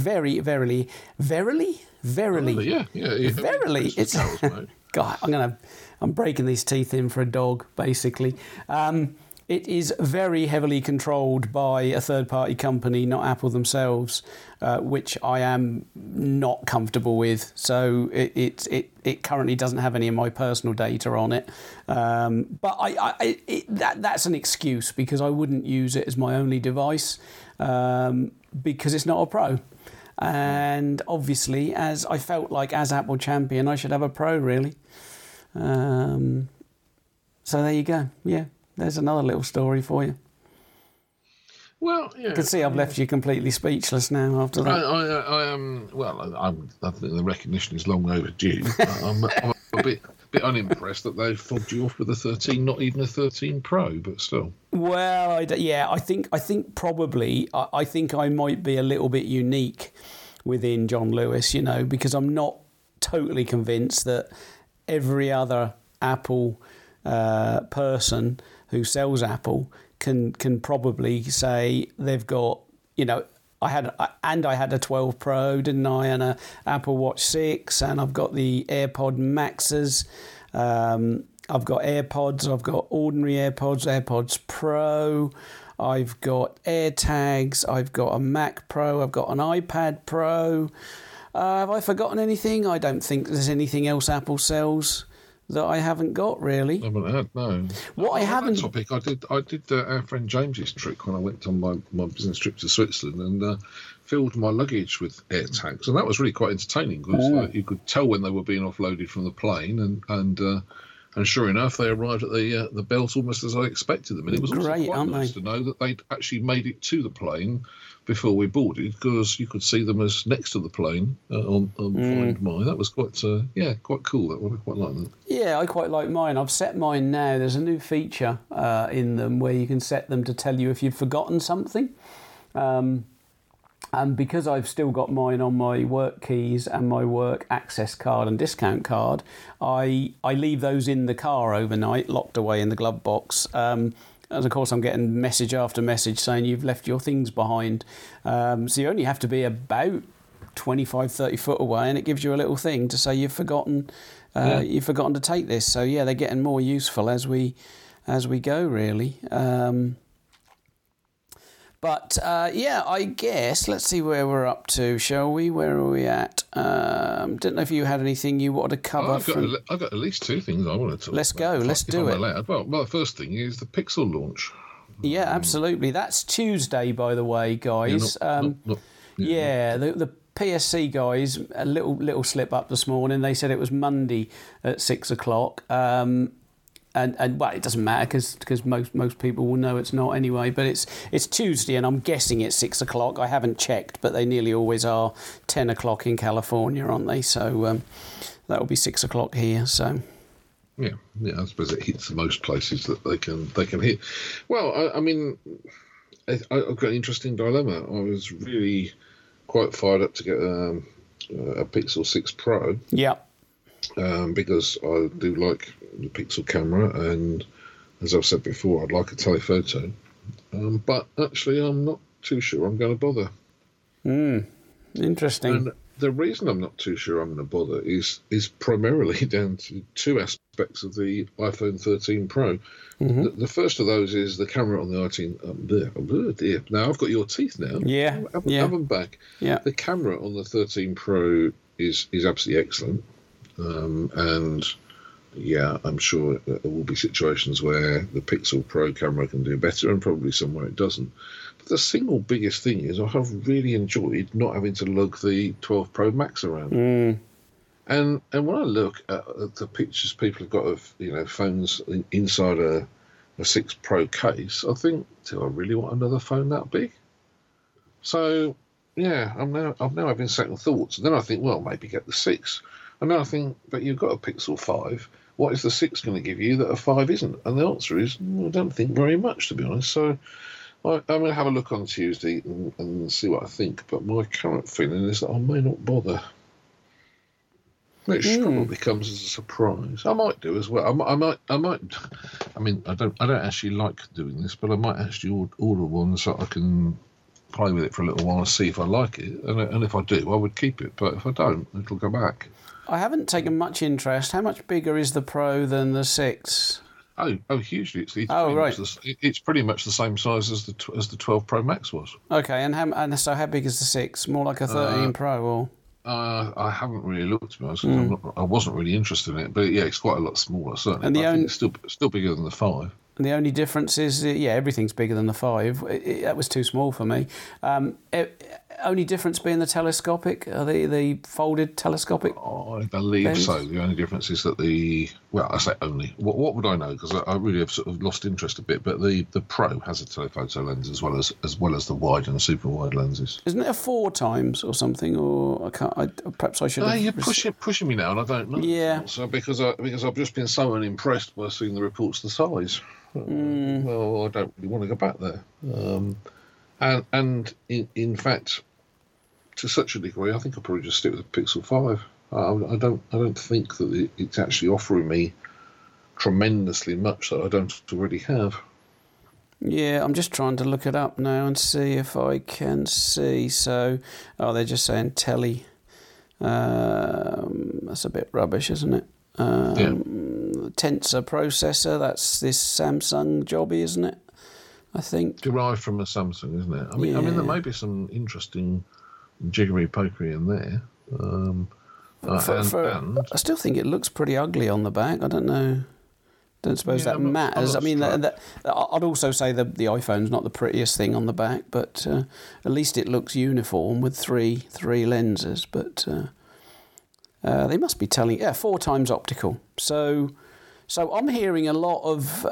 it's God, I'm breaking these teeth in for a dog, basically. It is very heavily controlled by a third-party company, not Apple themselves, which I am not comfortable with. So it currently doesn't have any of my personal data on it. But that's an excuse because I wouldn't use it as my only device because it's not a Pro. And obviously, as I felt like as Apple champion, I should have a Pro, really. So there you go. Yeah. There's another little story for you. Well, yeah. You can see I've left you completely speechless now after that. I am. Well, I think the recognition is long overdue. I'm a bit unimpressed that they've fobbed you off with a 13, not even a 13 Pro, but still. Well, I think probably I think I might be a little bit unique within John Lewis, because I'm not totally convinced that every other Apple person who sells Apple can probably say they've got, I had a 12 Pro, didn't I, and a Apple Watch 6, and I've got the AirPod Maxes, I've got AirPods, I've got ordinary AirPods Pro, I've got AirTags, I've got a Mac Pro, I've got an iPad Pro, Have I forgotten anything? I don't think there's anything else Apple sells that I haven't got, really. I haven't had, no. What I haven't... topic, I did our friend James's trick when I went on my business trip to Switzerland and filled my luggage with AirTags, and that was really quite entertaining because you could tell when they were being offloaded from the plane, and sure enough, they arrived at the belt almost as I expected them. And it was also quite nice to know that they'd actually made it to the plane before we boarded, because you could see them as next to the plane on Find My. That was quite cool. That one, I quite like that. Yeah, I quite like mine. I've set mine now. There's a new feature in them where you can set them to tell you if you've forgotten something. And because I've still got mine on my work keys and my work access card and discount card, I leave those in the car overnight, locked away in the glove box. And of course, I'm getting message after message saying you've left your things behind. So you only have to be about 25, 30 foot away, and it gives you a little thing to say you've forgotten to take this. So yeah, they're getting more useful as we go, really. But I guess let's see where we're up to, shall we? Where are we at? Didn't know if you had anything you wanted to cover. I've got at least two things I wanted to talk Let's about. go. Let's do it. Well, the first thing is the Pixel launch. Yeah, absolutely. That's Tuesday, by the way, guys. The PSC guys, a little slip up this morning. They said it was Monday at 6:00. And well, it doesn't matter because most people will know it's not anyway. But it's Tuesday, and I'm guessing it's 6:00. I haven't checked, but they nearly always are 10:00 in California, aren't they? So that will be 6:00 here. So yeah, I suppose it hits most places that they can hit. Well, I mean, I've got an interesting dilemma. I was really quite fired up to get a Pixel 6 Pro. Yeah. Because I do like the Pixel camera, and as I've said before, I'd like a telephoto. But actually, I'm not too sure I'm going to bother. Interesting. And the reason I'm not too sure I'm going to bother is primarily down to two aspects of the iPhone 13 Pro. Mm-hmm. The first of those is the camera on the iPhone. Now I've got your teeth now. Yeah, have them back. Yeah. The camera on the 13 Pro is absolutely excellent. And yeah, I'm sure there will be situations where the Pixel Pro camera can do better, and probably somewhere it doesn't. But the single biggest thing is I have really enjoyed not having to lug the 12 Pro Max around. And when I look at the pictures people have got of phones inside a 6 Pro case, I think, do I really want another phone that big? So yeah, I'm now having second thoughts. And then I think, well, maybe get the 6. And then I think, but you've got a Pixel 5. What is the 6 going to give you that a 5 isn't? And the answer is, I don't think very much, to be honest. So I'm going to have a look on Tuesday and see what I think. But my current feeling is that I may not bother. Which probably comes as a surprise. I might do as well. I might. I mean, I don't actually like doing this, but I might actually order one so I can play with it for a little while and see if I like it. And if I do, I would keep it. But if I don't, it'll go back. I haven't taken much interest. How much bigger is the Pro than the 6? Oh, hugely! It's pretty much the same size as the 12 Pro Max was. Okay, and so how big is the 6? More like a 13 Pro, or? I haven't really looked, to be honest, because I wasn't really interested in it. But yeah, it's quite a lot smaller, certainly. And I think it's still bigger than the 5. And the only difference is, everything's bigger than the 5. That was too small for me. Only difference being the telescopic, the folded telescopic? I believe lens? So. The only difference is that I say only. What would I know? Because I really have sort of lost interest a bit. But the Pro has a telephoto lens as well as the wide and the super wide lenses. Isn't it a 4 times or something? Or perhaps I should. You're pushing me now, and I don't know. Yeah. So because I've just been so unimpressed by seeing the reports the size. Well, I don't really want to go back there. And in fact, to such a degree, I think I'll probably just stick with the Pixel 5. I don't think that it's actually offering me tremendously much that I don't already have. Yeah, I'm just trying to look it up now and see if I can see. So, they're just saying telly. That's a bit rubbish, isn't it? Tensor processor, that's this Samsung jobby, isn't it? I think. Derived from a Samsung, isn't it? I mean, there may be some interesting jiggery-pokery in there. I still think it looks pretty ugly on the back. I don't know. Don't suppose that matters. I mean, I'd also say the iPhone's not the prettiest thing on the back, but at least it looks uniform with three lenses. But they must be telling 4 times optical. So I'm hearing a lot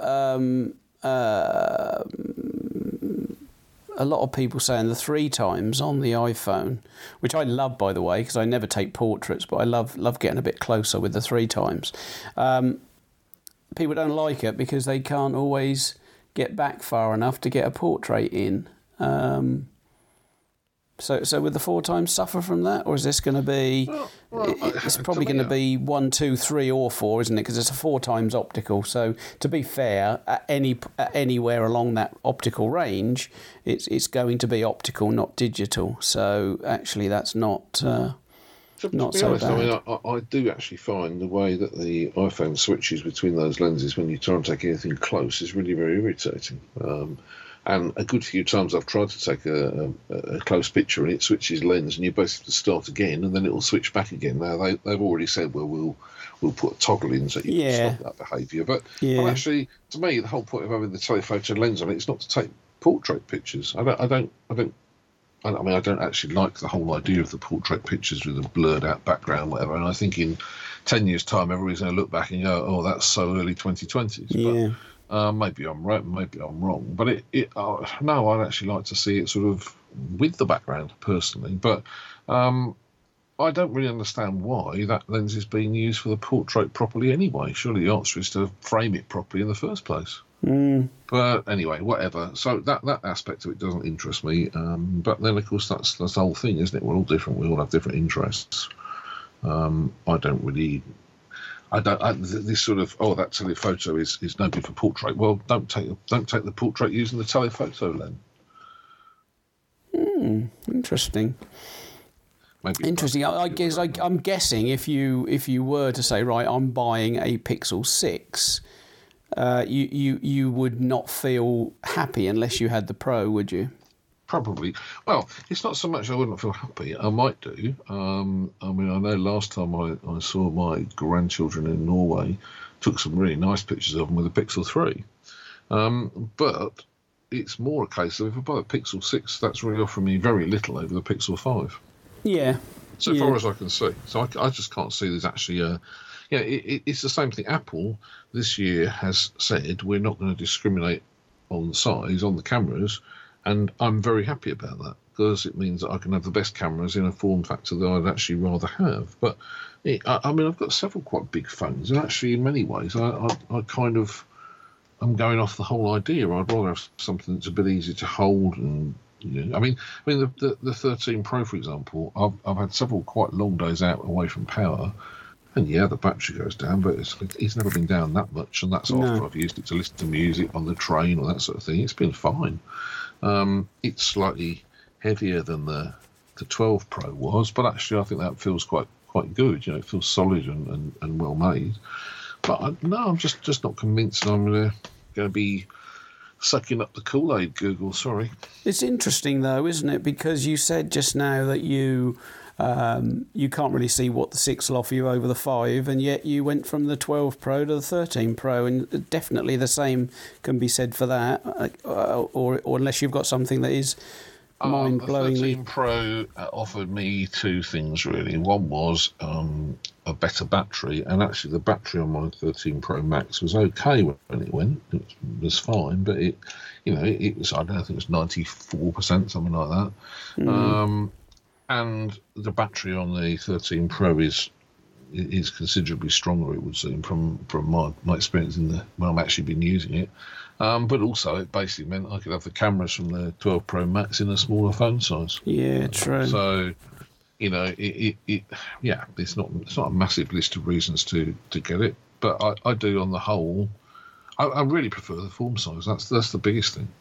of people saying the 3 times on the iPhone, which I love, by the way, because I never take portraits, but I love getting a bit closer with the 3 times. People don't like it because they can't always get back far enough to get a portrait in. So would the 4 times suffer from that, or is this going to be? It's probably going to be 1, 2, 3, or 4, isn't it? Because it's a 4 times optical. So to be fair, at anywhere along that optical range, it's going to be optical, not digital. So actually, that's not. To be honest, bad. I mean, I do actually find the way that the iPhone switches between those lenses when you try and take anything close is really very irritating. And a good few times I've tried to take a close picture and it switches lens, and you basically have to start again, and then it will switch back again. Now they've already said, well, we'll put a toggle in so you can stop that behaviour. But actually, to me, the whole point of having the telephoto lens on it is not to take portrait pictures. I don't actually like the whole idea of the portrait pictures with a blurred out background, whatever. And I think in 10 years' time, everybody's going to look back and go, "Oh, that's so early 2020s." Yeah. But maybe I'm right, maybe I'm wrong. But no, I'd actually like to see it sort of with the background personally. But I don't really understand why that lens is being used for the portrait properly anyway. Surely the answer is to frame it properly in the first place. But anyway, whatever. So that aspect of it doesn't interest me. But then, of course, that's the whole thing, isn't it? We're all different. We all have different interests. This sort of that telephoto is no good for portrait. Well, don't take the portrait using the telephoto lens. Interesting. Interesting. I guess I'm guessing if you were to say, right, I'm buying a Pixel 6. You would not feel happy unless you had the Pro, would you? Probably. Well, it's not so much I wouldn't feel happy. I might do. I mean, I know last time I saw my grandchildren in Norway, took some really nice pictures of them with a Pixel 3. But it's more a case of if I buy a Pixel 6, that's really offering me very little over the Pixel 5. Yeah. So far as I can see. So I just can't see there's actually it's the same thing. Apple this year has said we're not going to discriminate on size on the cameras, and I'm very happy about that because it means that I can have the best cameras in a form factor that I'd actually rather have. But I mean, I've got several quite big phones, and actually, in many ways, I'm going off the whole idea. I'd rather have something that's a bit easier to hold and. I mean, the 13 Pro, for example, I've had several quite long days out away from power, and the battery goes down, but it's never been down that much, and that's after I've used it to listen to music on the train or that sort of thing. It's been fine. It's slightly heavier than the 12 Pro was, but actually I think that feels quite good. It feels solid and well made. But I'm just not convinced I'm going to be sucking up the Kool-Aid, Google, sorry. It's interesting, though, isn't it? Because you said just now that you can't really see what the 6 will offer you over the 5, and yet you went from the 12 Pro to the 13 Pro, and definitely the same can be said for that, or unless you've got something that is mind-blowingly... The 13 Pro offered me 2 things, really. One was a better battery, and actually the battery on my 13 Pro Max was okay when it went. It was fine, but it was, I don't know, I think it was 94%, something like that. And the battery on the 13 Pro is considerably stronger, it would seem, from my experience when I've actually been using it. But also, it basically meant I could have the cameras from the 12 Pro Max in a smaller phone size. Yeah, true. So, it's not a massive list of reasons to get it, but I do on the whole. I really prefer the form size. That's the biggest thing.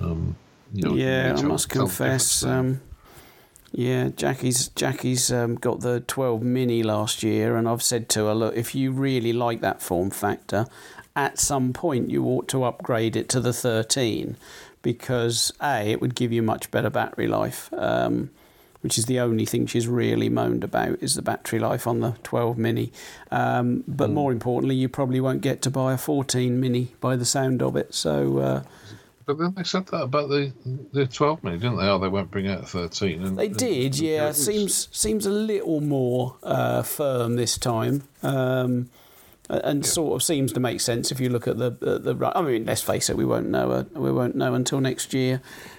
I must confess. Jackie's got the 12 Mini last year, and I've said to her, look, if you really like that form factor, at some point you ought to upgrade it to the 13 because, A, it would give you much better battery life, which is the only thing she's really moaned about, is the battery life on the 12 mini. But more importantly, you probably won't get to buy a 14 mini by the sound of it. So. But then they said that about the 12 mini, didn't they? Oh, they won't bring out a 13. They did, yeah. Seems a little more firm this time, and sort of seems to make sense if you look at the. I mean, let's face it, we won't know until next year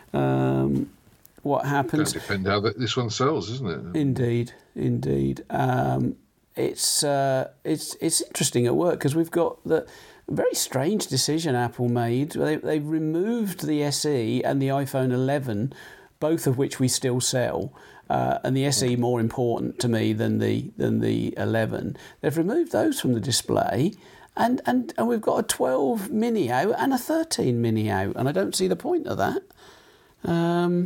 what happens. It'll depend how this one sells, isn't it? Indeed. It's interesting at work because we've got the. Very strange decision Apple made. They removed the SE and the iPhone 11, both of which we still sell, and the SE more important to me than the 11. They've removed those from the display, and we've got a 12 mini out and a 13 mini out, and I don't see the point of that. And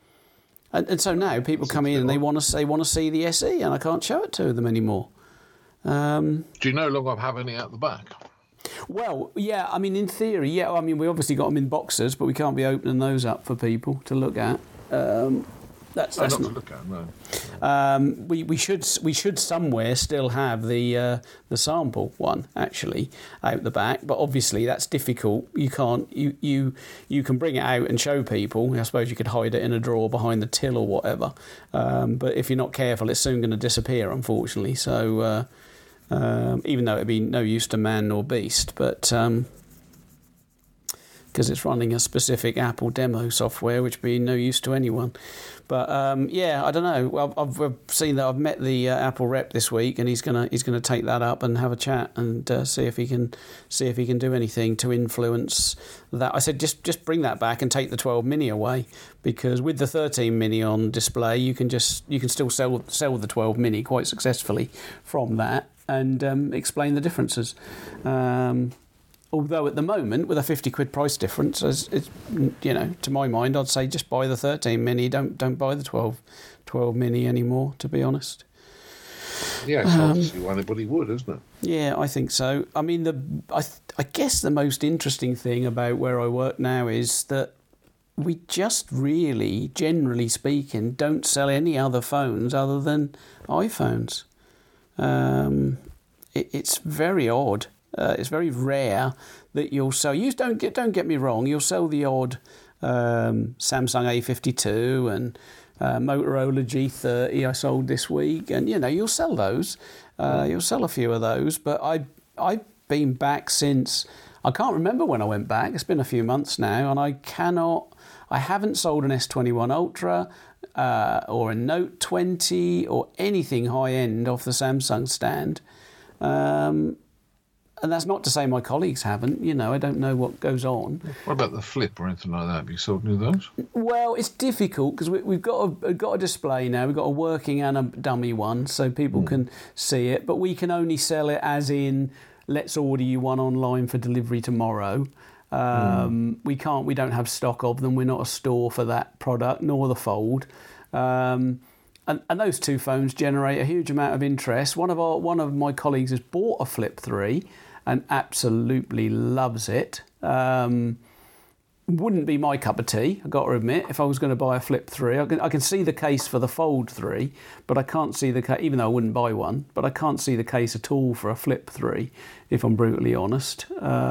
so now people come in and they want to see the SE, and I can't show it to them anymore. Do you no longer have any at the back? Well, yeah, I mean, in theory, yeah. I mean, we obviously got them in boxes, but we can't be opening those up for people to look at. That's not to look at, no. We should somewhere still have the sample one actually out the back, but obviously that's difficult. You can't you can bring it out and show people. I suppose you could hide it in a drawer behind the till or whatever. But if you're not careful, it's soon going to disappear, unfortunately. So. Even though it'd be no use to man nor beast, but because it's running a specific Apple demo software, which would be no use to anyone. But yeah, I don't know. Well, I've seen that. I've met the Apple rep this week, and he's gonna take that up and have a chat and see if he can do anything to influence that. I said just bring that back and take the 12 mini away, because with the 13 mini on display, you can still sell the 12 mini quite successfully from that. And explain the differences. Although at the moment, with a 50 quid price difference, it's to my mind, I'd say just buy the 13 mini. Don't buy the 12 mini anymore. To be honest. Yeah, it's hard to see why anybody would, isn't it? Yeah, I think so. I mean, I guess the most interesting thing about where I work now is that we just really, generally speaking, don't sell any other phones other than iPhones. It's very odd. It's very rare that you'll sell. Don't get me wrong. You'll sell the odd Samsung A52 and Motorola G30 I sold this week, and you'll sell those. You'll sell a few of those. But I've been back since I can't remember when I went back. It's been a few months now, and I haven't sold an S21 Ultra. Or a Note 20 or anything high-end off the Samsung stand. And that's not to say my colleagues haven't. I don't know what goes on. What about the Flip or anything like that? Have you sold any of those? Well, it's difficult because we've got a display now. We've got a working and a dummy one, so people can see it. But we can only sell it as in, let's order you one online for delivery tomorrow. We don't have stock of them. We're not a store for that product, nor the Fold. And those two phones generate a huge amount of interest. One of my colleagues has bought a Flip 3 and absolutely loves it. Wouldn't be my cup of tea, I've got to admit, if I was going to buy a Flip 3. I can see the case for the Fold 3, but I can't see the case, even though I wouldn't buy one, but I can't see the case at all for a Flip 3, if I'm brutally honest.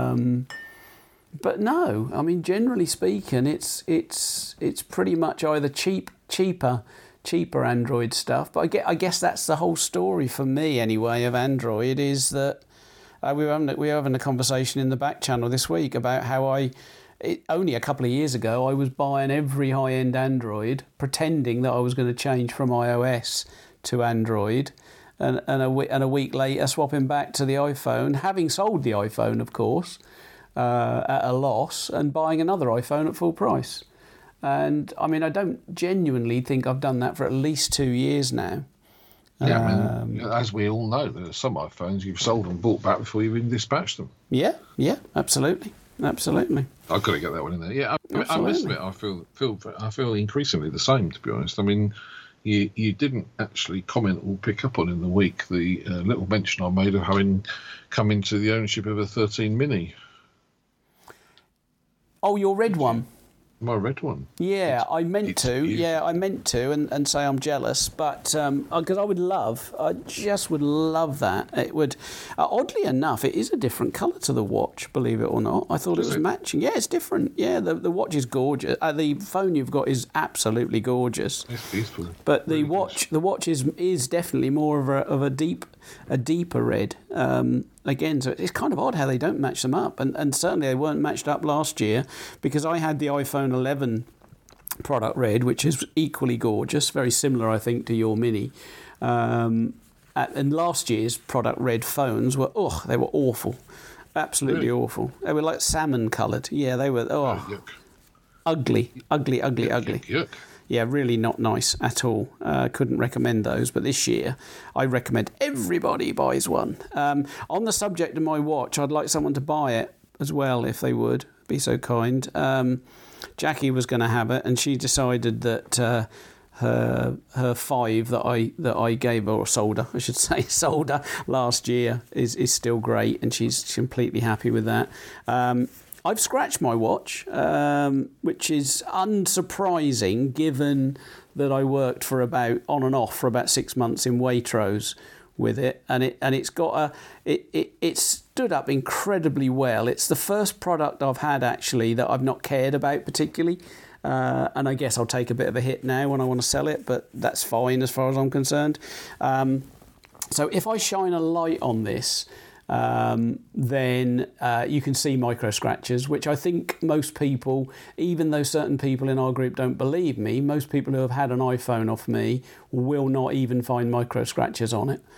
But no, I mean, generally speaking, it's pretty much either cheaper Android stuff. But I guess that's the whole story for me anyway of Android, is that we were having a conversation in the back channel this week about how only a couple of years ago I was buying every high-end Android, pretending that I was going to change from iOS to Android, and a week later swapping back to the iPhone, having sold the iPhone, of course. At a loss, and buying another iPhone at full price. And I mean, I don't genuinely think I've done that for at least 2 years now. Yeah, I mean, as we all know, there are some iPhones you've sold and bought back before you even dispatched them. Yeah, absolutely. I've got to get that one in there. Yeah, I must admit, I feel increasingly the same, to be honest. I mean, you didn't actually comment or pick up on in the week the little mention I made of having come into the ownership of a 13 mini. Oh, your red one? My red one. Yeah, I meant to. Yeah, I meant to, and say I'm jealous, but because I just would love that. It would. Oddly enough, it is a different colour to the watch. Believe it or not, I thought it was matching. Yeah, it's different. Yeah, the watch is gorgeous. The phone you've got is absolutely gorgeous. It's beautiful. But the watch is definitely more of a deeper red. Again, so it's kind of odd how they don't match them up, and certainly they weren't matched up last year, because I had the iPhone 11 product red, which is equally gorgeous, very similar, I think, to your Mini. And last year's product red phones were they were awful, absolutely awful. They were like salmon coloured. Yeah, they were ugly. Yuck. Yeah, really not nice at all. Couldn't recommend those. But this year, I recommend everybody buys one. On the subject of my watch, I'd like someone to buy it as well, if they would be so kind. Jackie was going to have it, and she decided that her 5 that I gave her, or sold her, I should say, sold her last year is still great, and she's completely happy with that. I've scratched my watch, which is unsurprising given that I worked on and off for about 6 months in Waitrose with it, and it stood up incredibly well. It's the first product I've had actually that I've not cared about particularly, and I guess I'll take a bit of a hit now when I want to sell it, but that's fine as far as I'm concerned. So if I shine a light on this, then you can see micro scratches, which I think most people, even though certain people in our group don't believe me, most people who have had an iPhone off me will not even find micro scratches on it.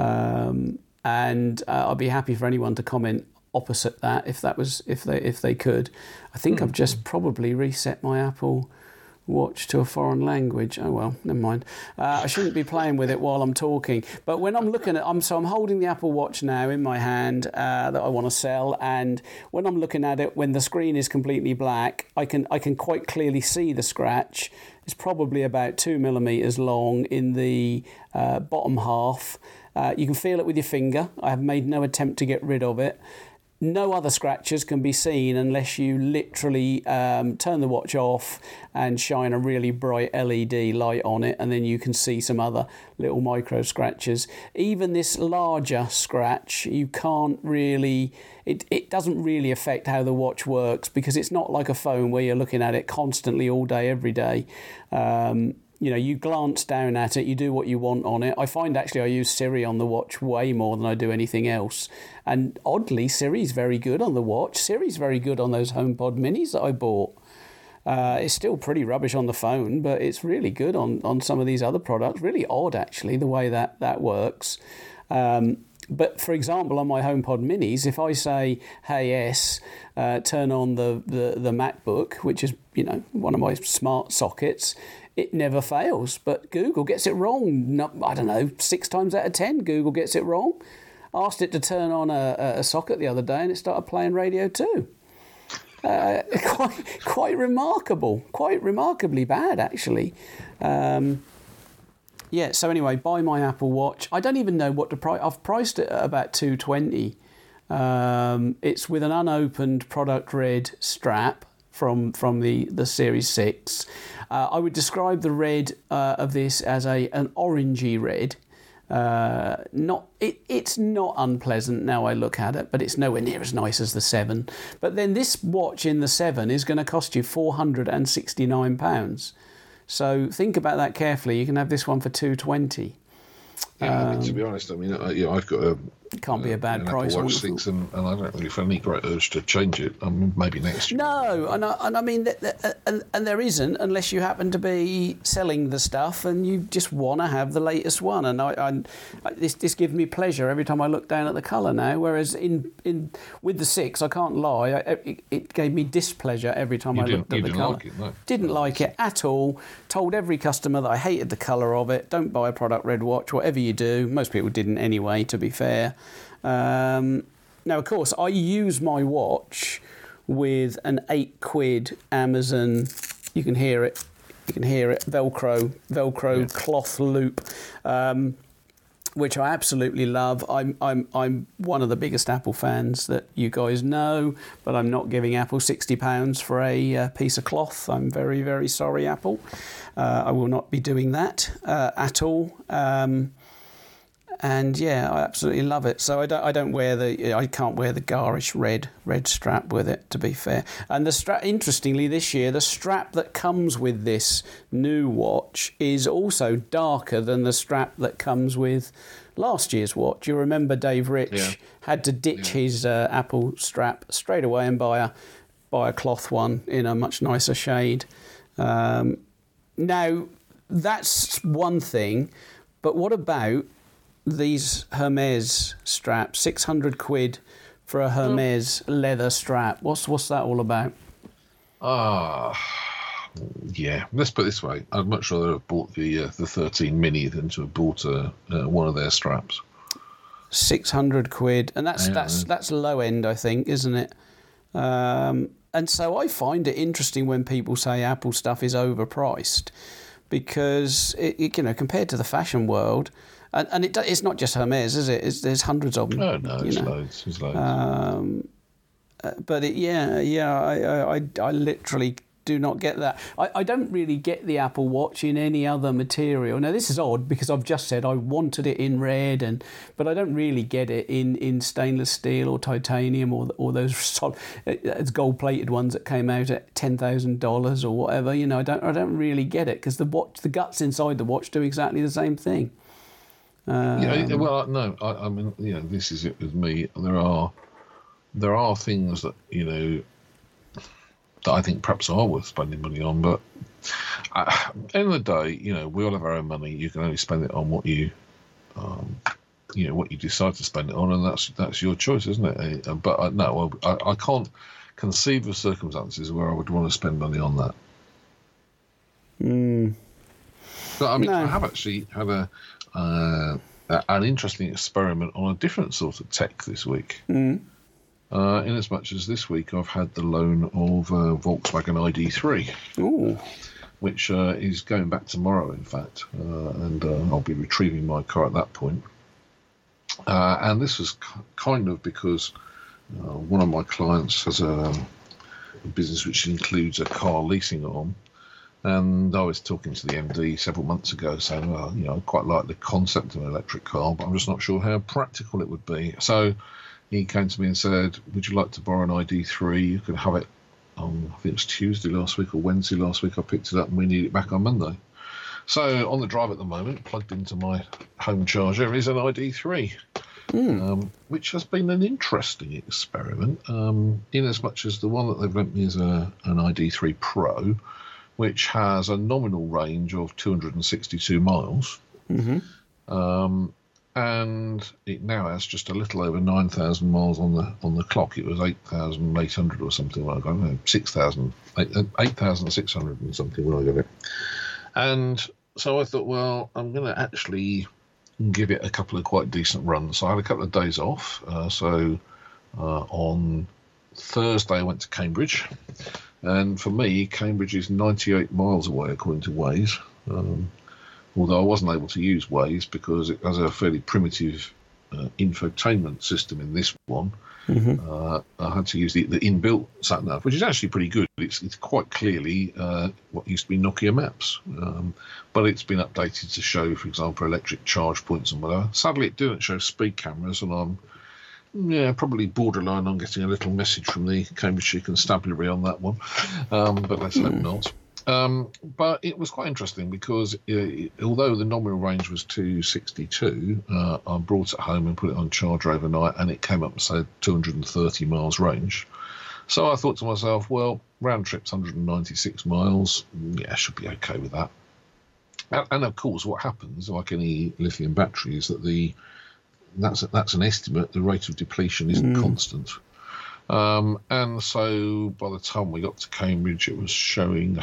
And I'd be happy for anyone to comment opposite that if they could. I think I've just probably reset my Apple Watch to a foreign language. Oh well, never mind. I shouldn't be playing with it while I'm talking. But when I'm looking at, I'm holding the Apple Watch now in my hand that I want to sell, and when I'm looking at it, when the screen is completely black, I can quite clearly see the scratch. It's probably about 2 millimeters long in the bottom half. You can feel it with your finger. I have made no attempt to get rid of it. No other scratches can be seen unless you literally turn the watch off and shine a really bright LED light on it, and then you can see some other little micro scratches. Even this larger scratch, you can't really... It doesn't really affect how the watch works, because it's not like a phone where you're looking at it constantly all day, every day. You glance down at it, you do what you want on it. I find actually I use Siri on the watch way more than I do anything else. And oddly, Siri's very good on the watch. Siri's very good on those HomePod minis that I bought. It's still pretty rubbish on the phone, but it's really good on some of these other products. Really odd, actually, the way that works. But for example, on my HomePod minis, if I say, "Hey S, turn on the MacBook," which is one of my smart sockets, it never fails. But Google gets it wrong. I don't know, 6 times out of 10, Google gets it wrong. Asked it to turn on a socket the other day, and it started playing Radio 2. Quite remarkable. Quite remarkably bad, actually. Yeah, so anyway, buy my Apple Watch. I don't even know what to price. I've priced it at about $220. It's with an unopened product red strap from the Series 6. I would describe the red of this as an orangey red. It's not unpleasant now I look at it, but it's nowhere near as nice as the 7. But then this watch in the 7 is going to cost you £469. So think about that carefully. You can have this one for $220. Yeah, to be honest, I've got a... It can't be a bad price. Apple Watch 6, and I don't really feel any great urge to change it. Maybe next year. No, and I mean, and there isn't, unless you happen to be selling the stuff and you just want to have the latest one. And this gives me pleasure every time I look down at the colour now. Whereas with the 6, I can't lie, it gave me displeasure every time I looked at the colour. Didn't like it at all. Told every customer that I hated the colour of it. Don't buy a product red watch, whatever you do. Most people didn't anyway, to be fair. Now, of course, I use my watch with an £8 Amazon. You can hear it. Velcro cloth loop. which I absolutely love. I'm one of the biggest Apple fans that you guys know, but I'm not giving Apple £60 for a piece of cloth. I'm very, very sorry, Apple. I will not be doing that at all. And yeah, I absolutely love it. So I can't wear the garish red strap with it, to be fair. And the strap, interestingly, this year, the strap that comes with this new watch is also darker than the strap that comes with last year's watch. You remember Dave Rich had to ditch his Apple strap straight away and buy a cloth one in a much nicer shade. Now, that's one thing, but what about these Hermes straps? 600 quid for a Hermes leather strap. What's that all about? Yeah. Let's put it this way: I'd much rather have bought the 13 Mini than to have bought one of their straps. 600 quid, and that's low end, I think, isn't it? And so I find it interesting when people say Apple stuff is overpriced, because compared to the fashion world. And it's not just Hermes, is it? There's hundreds of them. Oh, no, it's loads. It's loads. But I literally do not get that. I don't really get the Apple Watch in any other material. Now, this is odd because I've just said I wanted it in red, but I don't really get it in stainless steel or titanium or those gold-plated ones that came out at $10,000 or whatever. I don't really get it, because the guts inside the watch do exactly the same thing. Well, no. I mean, this is it with me. There are things that that I think perhaps are worth spending money on, but at the end of the day, we all have our own money. You can only spend it on what you decide to spend it on, and that's your choice, isn't it? But I can't conceive of circumstances where I would want to spend money on that. But I mean, no. I have actually had an interesting experiment on a different sort of tech this week. In as much as this week I've had the loan of Volkswagen ID3, which is going back tomorrow, in fact, and I'll be retrieving my car at that point. And this was kind of because one of my clients has a business which includes a car leasing arm. And I was talking to the MD several months ago saying, well, I quite like the concept of an electric car, but I'm just not sure how practical it would be. So he came to me and said, would you like to borrow an ID3? You could have it on, I think it was Tuesday last week or Wednesday last week. I picked it up and we need it back on Monday. So on the drive at the moment, plugged into my home charger, is an ID3, which has been an interesting experiment, in as much as the one that they've lent me is an ID3 Pro, which has a nominal range of 262 miles. And it now has just a little over 9,000 miles on the clock. It was 8,800 or something when I got it. 8,600 and something when I got it. And so I thought, well, I'm going to actually give it a couple of quite decent runs. So I had a couple of days off. On Thursday I went to Cambridge. And for me, Cambridge is 98 miles away, according to Waze. Although I wasn't able to use Waze because it has a fairly primitive infotainment system in this one. I had to use the inbuilt sat-nav, which is actually pretty good. It's quite clearly what used to be Nokia Maps. But it's been updated to show, for example, electric charge points and whatever. Sadly, it didn't show speed cameras, and I'm probably borderline on getting a little message from the Cambridgeshire Constabulary on that one, but let's hope not. But it was quite interesting because although the nominal range was 262, I brought it home and put it on charger overnight, and it came up and said 230 miles range. So I thought to myself, well, round trip's 196 miles. Yeah, I should be okay with that. And of course, what happens, like any lithium battery, is that that's an estimate. The rate of depletion isn't constant. And so by the time we got to Cambridge, it was showing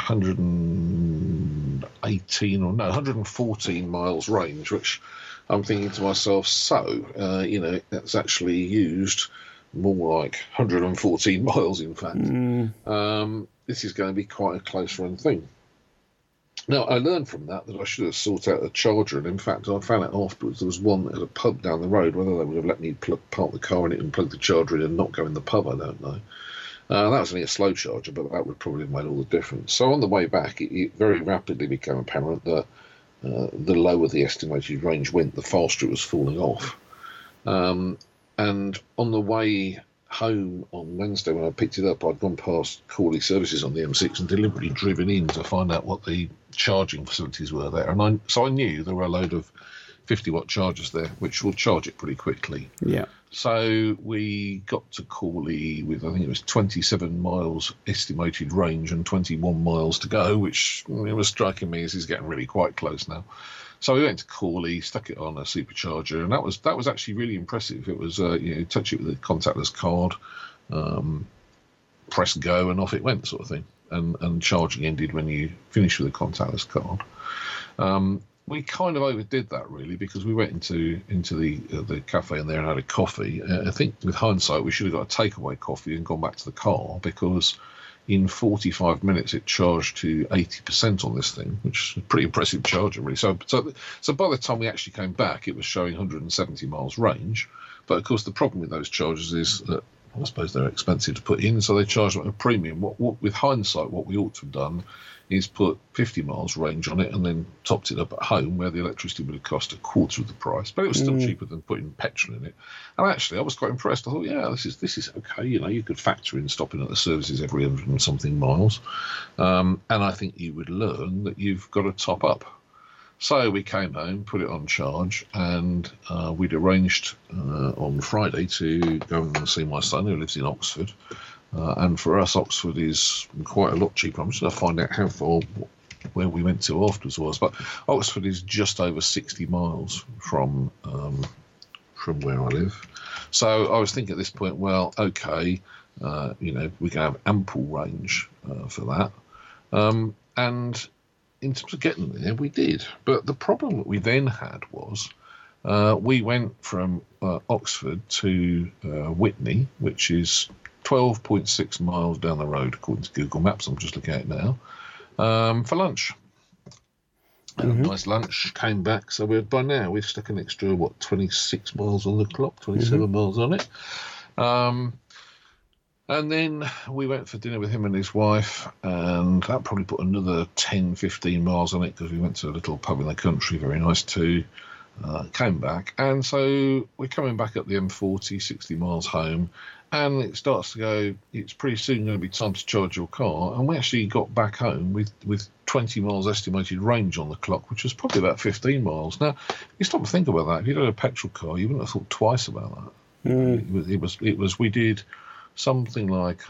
114 miles range, which I'm thinking to myself, that's actually used more like 114 miles, in fact. This is going to be quite a close run thing. Now, I learned from that I should have sought out a charger, and in fact, I found out afterwards there was one at a pub down the road. Whether they would have let me park the car in it and plug the charger in and not go in the pub, I don't know. That was only a slow charger, but that would probably have made all the difference. So on the way back, it very rapidly became apparent that the lower the estimated range went, the faster it was falling off. And on the way home on Wednesday when I picked it up, I'd gone past Cawley Services on the M6 and deliberately driven in to find out what the charging facilities were there. And so I knew there were a load of 50-watt chargers there, which will charge it pretty quickly. Yeah. So we got to Cawley with, I think it was 27 miles estimated range and 21 miles to go, which was striking me as he's getting really quite close now. So we went to Cawley, stuck it on a supercharger, and that was actually really impressive. It was, touch it with a contactless card, press go, and off it went, sort of thing. And charging ended when you finish with a contactless card. We kind of overdid that, really, because we went into the cafe in there and had a coffee. I think with hindsight, we should have got a takeaway coffee and gone back to the car, because in 45 minutes it charged to 80% on this thing, which is a pretty impressive charger, really. So by the time we actually came back, it was showing 170 miles range. But of course, the problem with those chargers is that I suppose they're expensive to put in, so they charge them at a premium. What with hindsight, what we ought to have done is put 50 miles range on it and then topped it up at home, where the electricity would have cost a quarter of the price, but it was still cheaper than putting petrol in it. And actually, I was quite impressed. I thought, yeah, this is okay. You could factor in stopping at the services every 100 and something miles, and I think you would learn that you've got to top up. So we came home, put it on charge, and we'd arranged on Friday to go and see my son, who lives in Oxford. And for us, Oxford is quite a lot cheaper. I'm just going to find out how far where we went to afterwards was. But Oxford is just over 60 miles from where I live. So I was thinking at this point, well, okay, we can have ample range for that. And in terms of getting there, we did. But the problem that we then had was we went from Oxford to Witney, which is 12.6 miles down the road, according to Google Maps. I'm just looking at it now, for lunch. Had a nice lunch, came back. So by now we've stuck an extra, 26 miles on the clock, 27 miles on it. And then we went for dinner with him and his wife, and that probably put another 10, 15 miles on it, because we went to a little pub in the country, very nice too. Came back, and so we're coming back up the M40, 60 miles home, and it starts to go, it's pretty soon going to be time to charge your car. And we actually got back home with 20 miles estimated range on the clock, which was probably about 15 miles. Now, you stop and think about that. If you had a petrol car, you wouldn't have thought twice about that. We did something like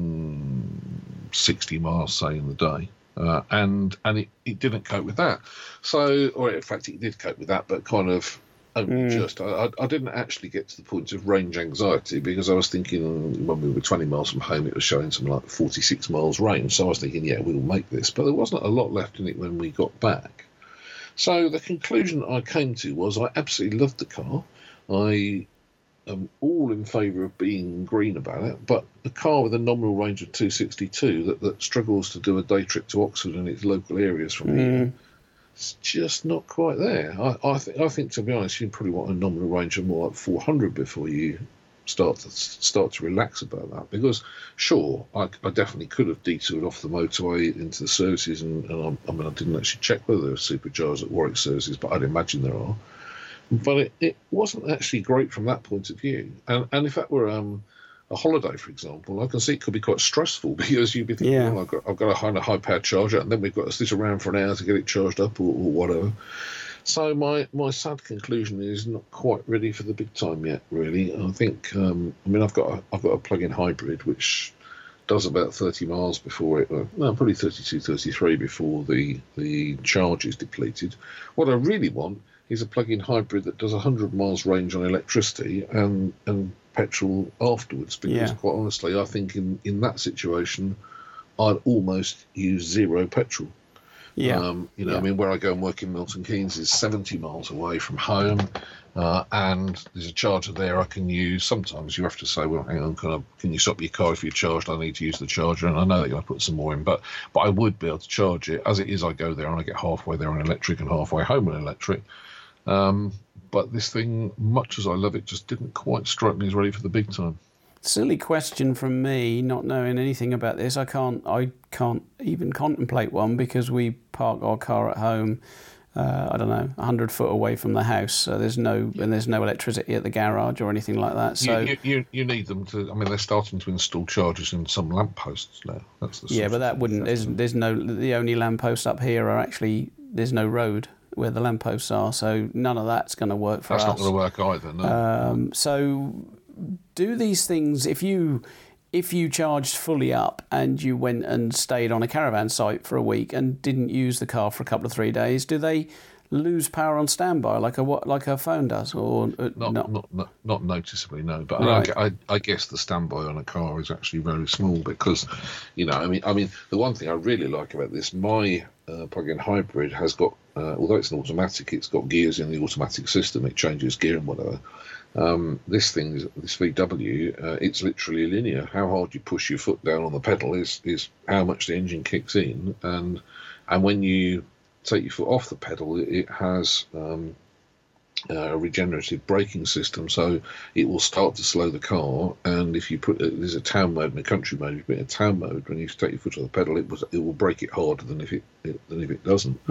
160 miles, say, in the day. And it didn't cope with that. So, or in fact, it did cope with that, but kind of only just. I didn't actually get to the point of range anxiety, because I was thinking when we were 20 miles from home, it was showing something like 46 miles range. So I was thinking, yeah, we'll make this. But there wasn't a lot left in it when we got back. So the conclusion I came to was I absolutely loved the car. I am all in favour of being green about it, but a car with a nominal range of 262 that struggles to do a day trip to Oxford and its local areas from here, it's just not quite there. I think, to be honest, you probably want a nominal range of more like 400 before you start to relax about that. Because sure, I definitely could have detoured off the motorway into the services, and I didn't actually check whether there were superchargers at Warwick services, but I'd imagine there are. But it wasn't actually great from that point of view. And if that were a holiday, for example, I can see it could be quite stressful, because you'd be thinking, well, I've got a high-powered charger, and then we've got to sit around for an hour to get it charged up or whatever. So my sad conclusion is not quite ready for the big time yet, really. I think, I've got a plug-in hybrid, which does about 30 miles before it, probably 32, 33 before the charge is depleted. What I really want is a plug-in hybrid that does 100 miles range on electricity and petrol afterwards, because quite honestly, I think in that situation, I'd almost use zero petrol. Yeah. I mean, where I go and work in Milton Keynes is 70 miles away from home, and there's a charger there I can use. Sometimes you have to say, well, hang on, can you stop your car if you're charged? I need to use the charger, and I know that you're going to put some more in, but I would be able to charge it. As it is, I go there and I get halfway there on electric and halfway home on electric. But this thing, much as I love it, just didn't quite strike me as ready for the big time. Silly question from me, not knowing anything about this. I can't even contemplate one because we park our car at home, I don't know, 100 foot away from the house. So there's no electricity at the garage or anything like that. So you need them to. I mean, they're starting to install chargers in some lampposts now. That's the but that wouldn't. There's no. The only lampposts up here are actually, there's no road where the lampposts are. So none of that's going to work for us. That's not going to work either. No. So do these things, if you charged fully up and you went and stayed on a caravan site for a week and didn't use the car for a couple of 3 days, do they lose power on standby like a phone does, or not noticeably, no. But right. I guess the standby on a car is actually very small because, I mean, the one thing I really like about this, my plug-in hybrid has got, although it's an automatic, it's got gears in the automatic system. It changes gear and whatever. This VW, it's literally linear. How hard you push your foot down on the pedal is how much the engine kicks in, and when you take your foot off the pedal, it has a regenerative braking system, so it will start to slow the car. And if you there's a town mode and a country mode. If you put in a town mode, when you take your foot off the pedal, it will brake it harder than if it doesn't.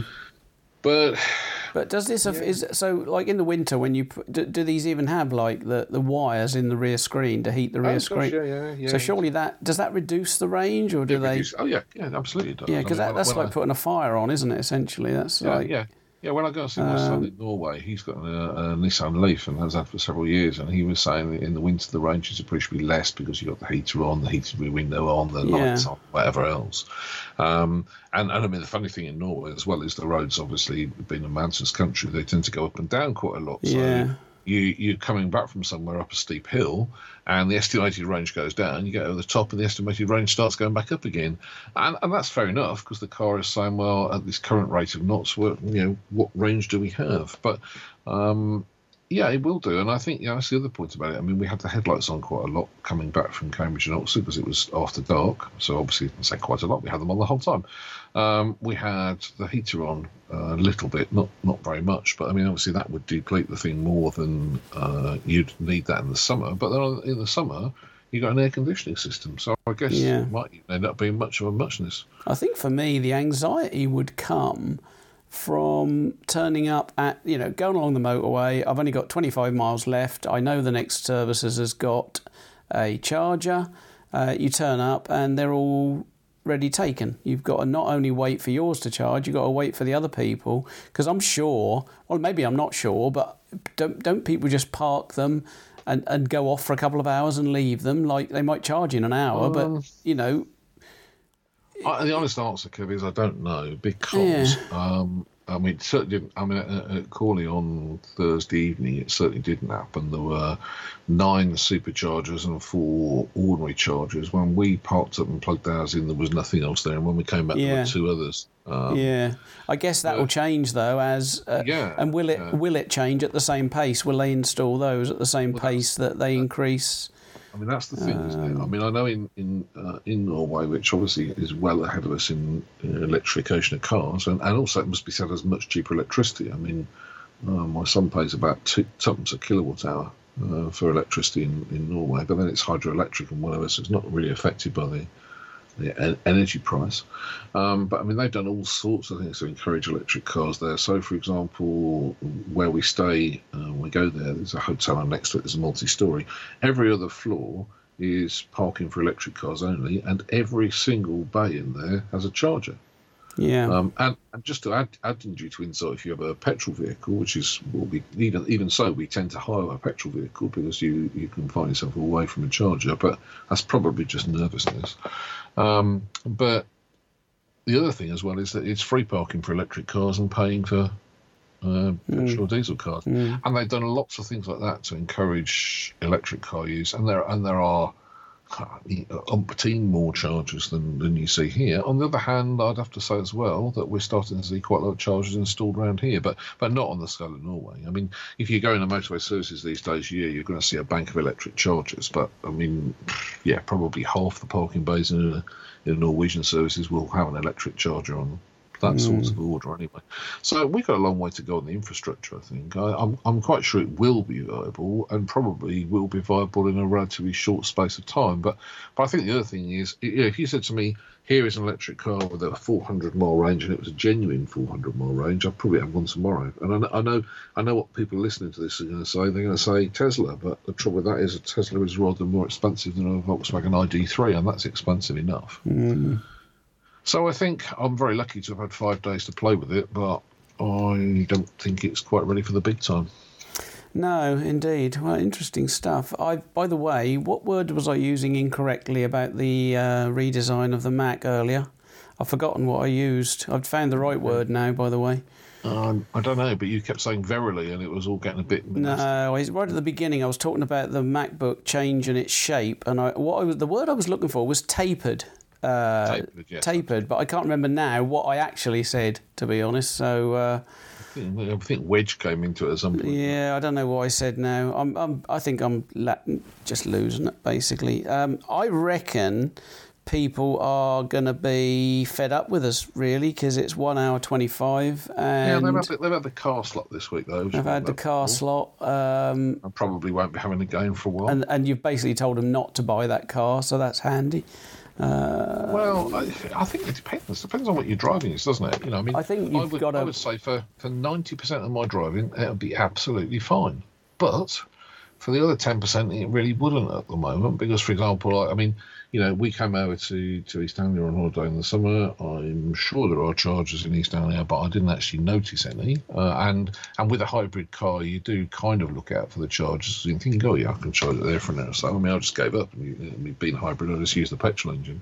But does this so like in the winter when you do these even have like the wires in the rear screen to heat the rear screen? Yeah. So surely does that reduce the range, or do they? Absolutely it does. Yeah, because that's like putting a fire on, isn't it? Essentially, that's Yeah, when I go and see my son in Norway, he's got a Nissan Leaf and has had for several years, and he was saying that in the winter the range is appreciably less because you've got the heater on, the heated rear window on, the lights on, whatever else. And I mean, the funny thing in Norway as well is the roads, obviously, being a mountainous country, they tend to go up and down quite a lot. So you're coming back from somewhere up a steep hill, and the estimated range goes down. You get over the top, and the estimated range starts going back up again, and that's fair enough because the car is saying, well, at this current rate of knots, what range do we have? But it will do, and I think that's the other point about it. I mean, we had the headlights on quite a lot coming back from Cambridge and Oxford because it was after dark, so obviously, I say quite a lot. We had them on the whole time. We had the heater on a little bit, not very much, but I mean, obviously that would deplete the thing more than you'd need that in the summer. But then in the summer, you got an air conditioning system, so I guess it might end up being much of a muchness. I think for me, the anxiety would come from turning up at, going along the motorway. I've only got 25 miles left. I know the next services has got a charger. You turn up and they're all ready taken. You've got to not only wait for yours to charge, you've got to wait for the other people. Because I'm sure, well, maybe I'm not sure, but don't people just park them and go off for a couple of hours and leave them? Like, they might charge in an hour, but, the honest answer, Kev, is I don't know because I mean, it certainly didn't. I mean, at Corley on Thursday evening, it certainly didn't happen. There were 9 superchargers and 4 ordinary chargers. When we parked up and plugged ours in, there was nothing else there, and when we came back, there were 2 others. I guess that will change though. And will it change at the same pace? Will they install those at the same pace that they increase? I mean, that's the thing, isn't it? I mean, I know in Norway, which obviously is well ahead of us in electrification of cars, and also it must be said as much cheaper electricity. I mean, my son pays about 2 tons a kilowatt hour for electricity in Norway, but then it's hydroelectric and whatever, so it's not really affected by the energy price. But I mean, they've done all sorts of things to encourage electric cars there. So, for example, where we stay, we go there's a hotel, and next to it there's a multi-storey. Every other floor is parking for electric cars only, and every single bay in there has a charger. Yeah. And just to add due to insult, if you have a petrol vehicle, which is even so, we tend to hire a petrol vehicle because you can find yourself away from a charger, but that's probably just nervousness. But the other thing as well is that it's free parking for electric cars and paying for petrol or diesel cars, and they've done lots of things like that to encourage electric car use. And there are umpteen more chargers than you see here. On the other hand, I'd have to say as well that we're starting to see quite a lot of chargers installed around here, but not on the scale of Norway. I mean, if you go into motorway services these days, you're going to see a bank of electric chargers, but I mean, yeah, probably half the parking bays in Norwegian services will have an electric charger on them. That sort of order anyway. So we've got a long way to go on the infrastructure, I think. I'm quite sure it will be viable and probably will be viable in a relatively short space of time. But I think the other thing is, if you said to me, here is an electric car with a 400-mile range and it was a genuine 400-mile range, I'd probably have one tomorrow. And I know what people listening to this are going to say. They're going to say Tesla, but the trouble with that is a Tesla is rather more expensive than a Volkswagen ID3, and that's expensive enough. So I think I'm very lucky to have had 5 days to play with it, but I don't think it's quite ready for the big time. No, indeed. Well, interesting stuff. By the way, what word was I using incorrectly about the redesign of the Mac earlier? I've forgotten what I used. I've found the right word now, by the way. I don't know, but you kept saying verily, and it was all getting a bit... No, right at the beginning, I was talking about the MacBook changing its shape, and the word I was looking for was tapered. Tapered, but I can't remember now what I actually said, to be honest. So I think wedge came into it at some point. Yeah, I don't know what I said now. I think I'm just losing it, basically. I reckon people are going to be fed up with us, really, because it's 1 hour 25. And they've had the car slot this week, though. They've had the car slot. I probably won't be having a game for a while. And you've basically told them not to buy that car, so that's handy. Well, I think it depends. It depends on what you're driving is, doesn't it? You know, I mean, I think I would say for 90% of my driving, it would be absolutely fine. But for the other 10%, it really wouldn't at the moment because, for example, I mean, you know, we came over to East Anglia on holiday in the summer. I'm sure there are chargers in East Anglia, but I didn't actually notice any. And with a hybrid car, you do kind of look out for the chargers and think, oh, yeah, I can charge it there for an hour. So, I mean, I just gave up. Being hybrid, I just used the petrol engine.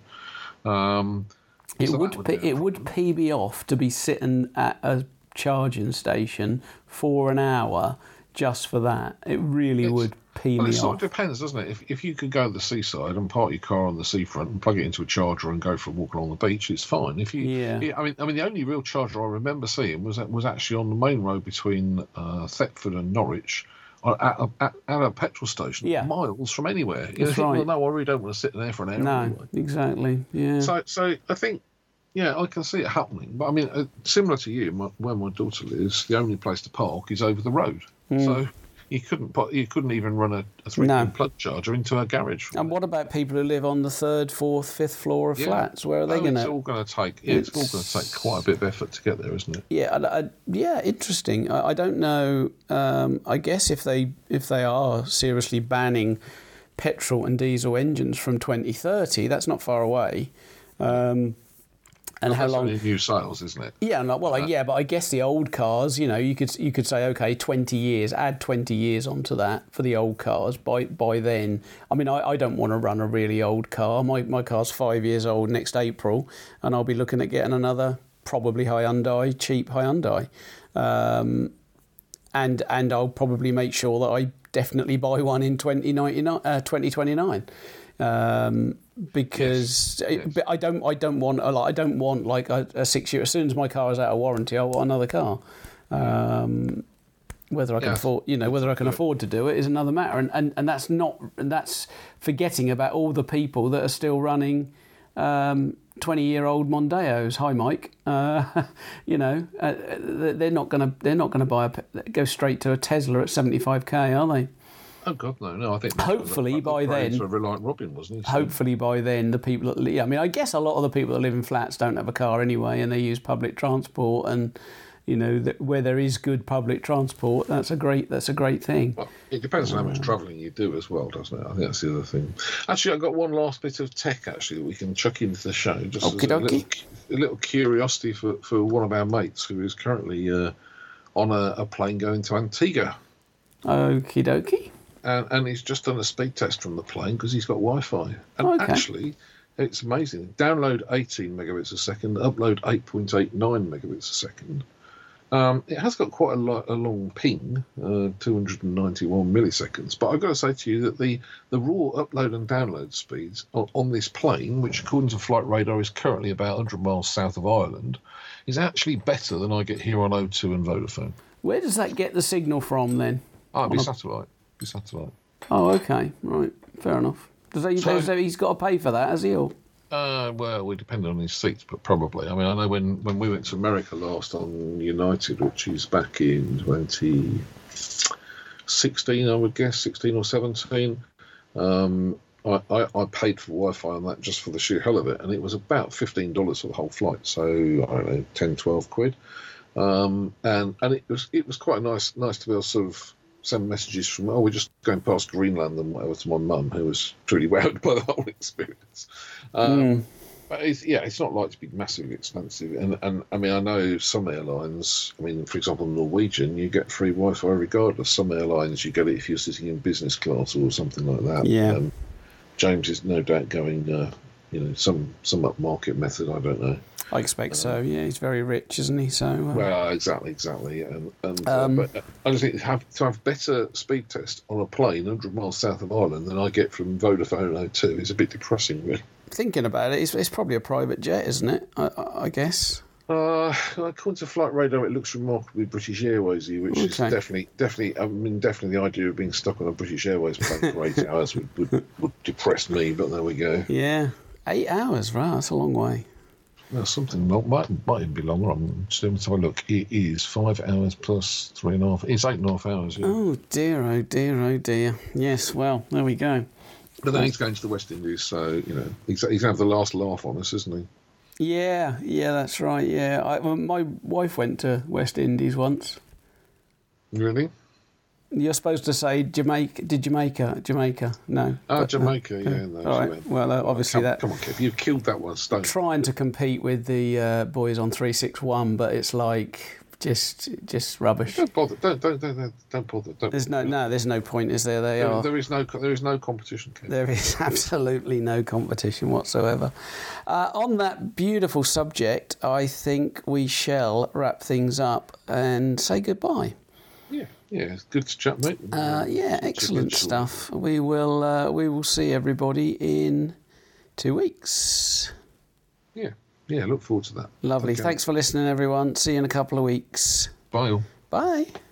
It would pee me off to be sitting at a charging station for an hour just for that. It really would pee me off. It sort of depends, doesn't it? If you could go to the seaside and park your car on the seafront and plug it into a charger and go for a walk along the beach, it's fine. I mean, the only real charger I remember seeing was actually on the main road between Thetford and Norwich. At a petrol station, miles from anywhere. That's right. Well, no, I really don't want to sit there for an hour. No, anyway. Exactly. Yeah. So I think, I can see it happening. But I mean, similar to you, where my daughter lives, the only place to park is over the road. So you couldn't even run a 3-pin plug charger into a garage. And what about people who live on the 3rd, 4th, 5th floor of flats? Where are they going to? It's all going to take quite a bit of effort to get there, isn't it? Yeah, interesting. I don't know. I guess if they are seriously banning petrol and diesel engines from 2030, that's not far away. And how long? New sales, isn't it? Yeah, but I guess the old cars, you could say, okay, 20 years, add 20 years onto that for the old cars. By then, I mean, I don't want to run a really old car. My car's 5 years old next April, and I'll be looking at getting another probably cheap Hyundai, and I'll probably make sure that I definitely buy one in 2029. Because I don't want like a 6 year. As soon as my car is out of warranty, I want another car. Whether I can afford to do it is another matter, and that's forgetting about all the people that are still running 20-year-old Mondeos. Hi, Mike. They're not gonna go straight to a Tesla at 75k, are they? Oh God, no! I think hopefully by then, Reliant Robin, wasn't it? Hopefully by then, the people. I mean, I guess a lot of the people that live in flats don't have a car anyway, and they use public transport. And where there is good public transport, that's a great thing. Well, it depends on how much travelling you do as well, doesn't it? I think that's the other thing. Actually, I've got one last bit of tech that we can chuck into the show, just as a little curiosity for one of our mates who is currently on a plane going to Antigua. Okie dokie. And he's just done a speed test from the plane because he's got Wi-Fi. And actually, it's amazing. Download 18 megabits a second, upload 8.89 megabits a second. It has got quite a long ping, 291 milliseconds. But I've got to say to you that the raw upload and download speeds on this plane, which according to Flight Radar is currently about 100 miles south of Ireland, is actually better than I get here on O2 and Vodafone. Where does that get the signal from then? Oh, it'd be satellite. Oh, okay, right, fair enough. So he's got to pay for that, has he? Or? Well, we depend on his seats, but probably. I mean, I know when we went to America last on United, which is back in 2016, I would guess, 16 or 17, I paid for Wi-Fi on that just for the sheer hell of it, and it was about $15 for the whole flight, so, I don't know, 10, 12 quid. And it was quite nice to be able to sort of send messages from, we're just going past Greenland and whatever, to my mum, who was truly wowed by the whole experience. But it's not like to be massively expensive. And I mean, I know some airlines, I mean, for example, Norwegian, you get free Wi-Fi regardless. Some airlines, you get it if you're sitting in business class or something like that. Yeah. James is no doubt going, some upmarket method, I don't know. I expect so. Yeah, he's very rich, isn't he? So well, exactly. But I just think to have better speed test on a plane 100 miles south of Ireland than I get from Vodafone O2 is a bit depressing, really. Thinking about it, it's probably a private jet, isn't it? I guess. According to Flight Radar, it looks remarkably British Airwaysy, which is definitely. I mean, definitely the idea of being stuck on a British Airways plane for 8 hours would depress me. But there we go. Yeah, 8 hours, right? That's a long way. Well, something might even be longer. I'm just going to have a look. It is 5 hours plus 3.5. It's 8.5 hours. Yeah. Oh dear, oh dear, oh dear. Yes, well, there we go. But then he's going to the West Indies, so he's going to have the last laugh on us, isn't he? Yeah, that's right. Yeah, my wife went to West Indies once. Really? You're supposed to say Jamaica. Did Jamaica? No. Jamaica. Yeah. No, all right. Well, obviously come on, Kev. You've killed that one stone. Trying to compete with the boys on 361, but it's like just rubbish. Don't bother. Don't bother. There's no point, is there? There is no competition, Kev. There is absolutely no competition whatsoever. On that beautiful subject, I think we shall wrap things up and say goodbye. Yeah, it's good to chat, mate. Excellent stuff. We will see everybody in 2 weeks. Yeah, look forward to that. Lovely. Thanks for listening, everyone. See you in a couple of weeks. Bye all. Bye.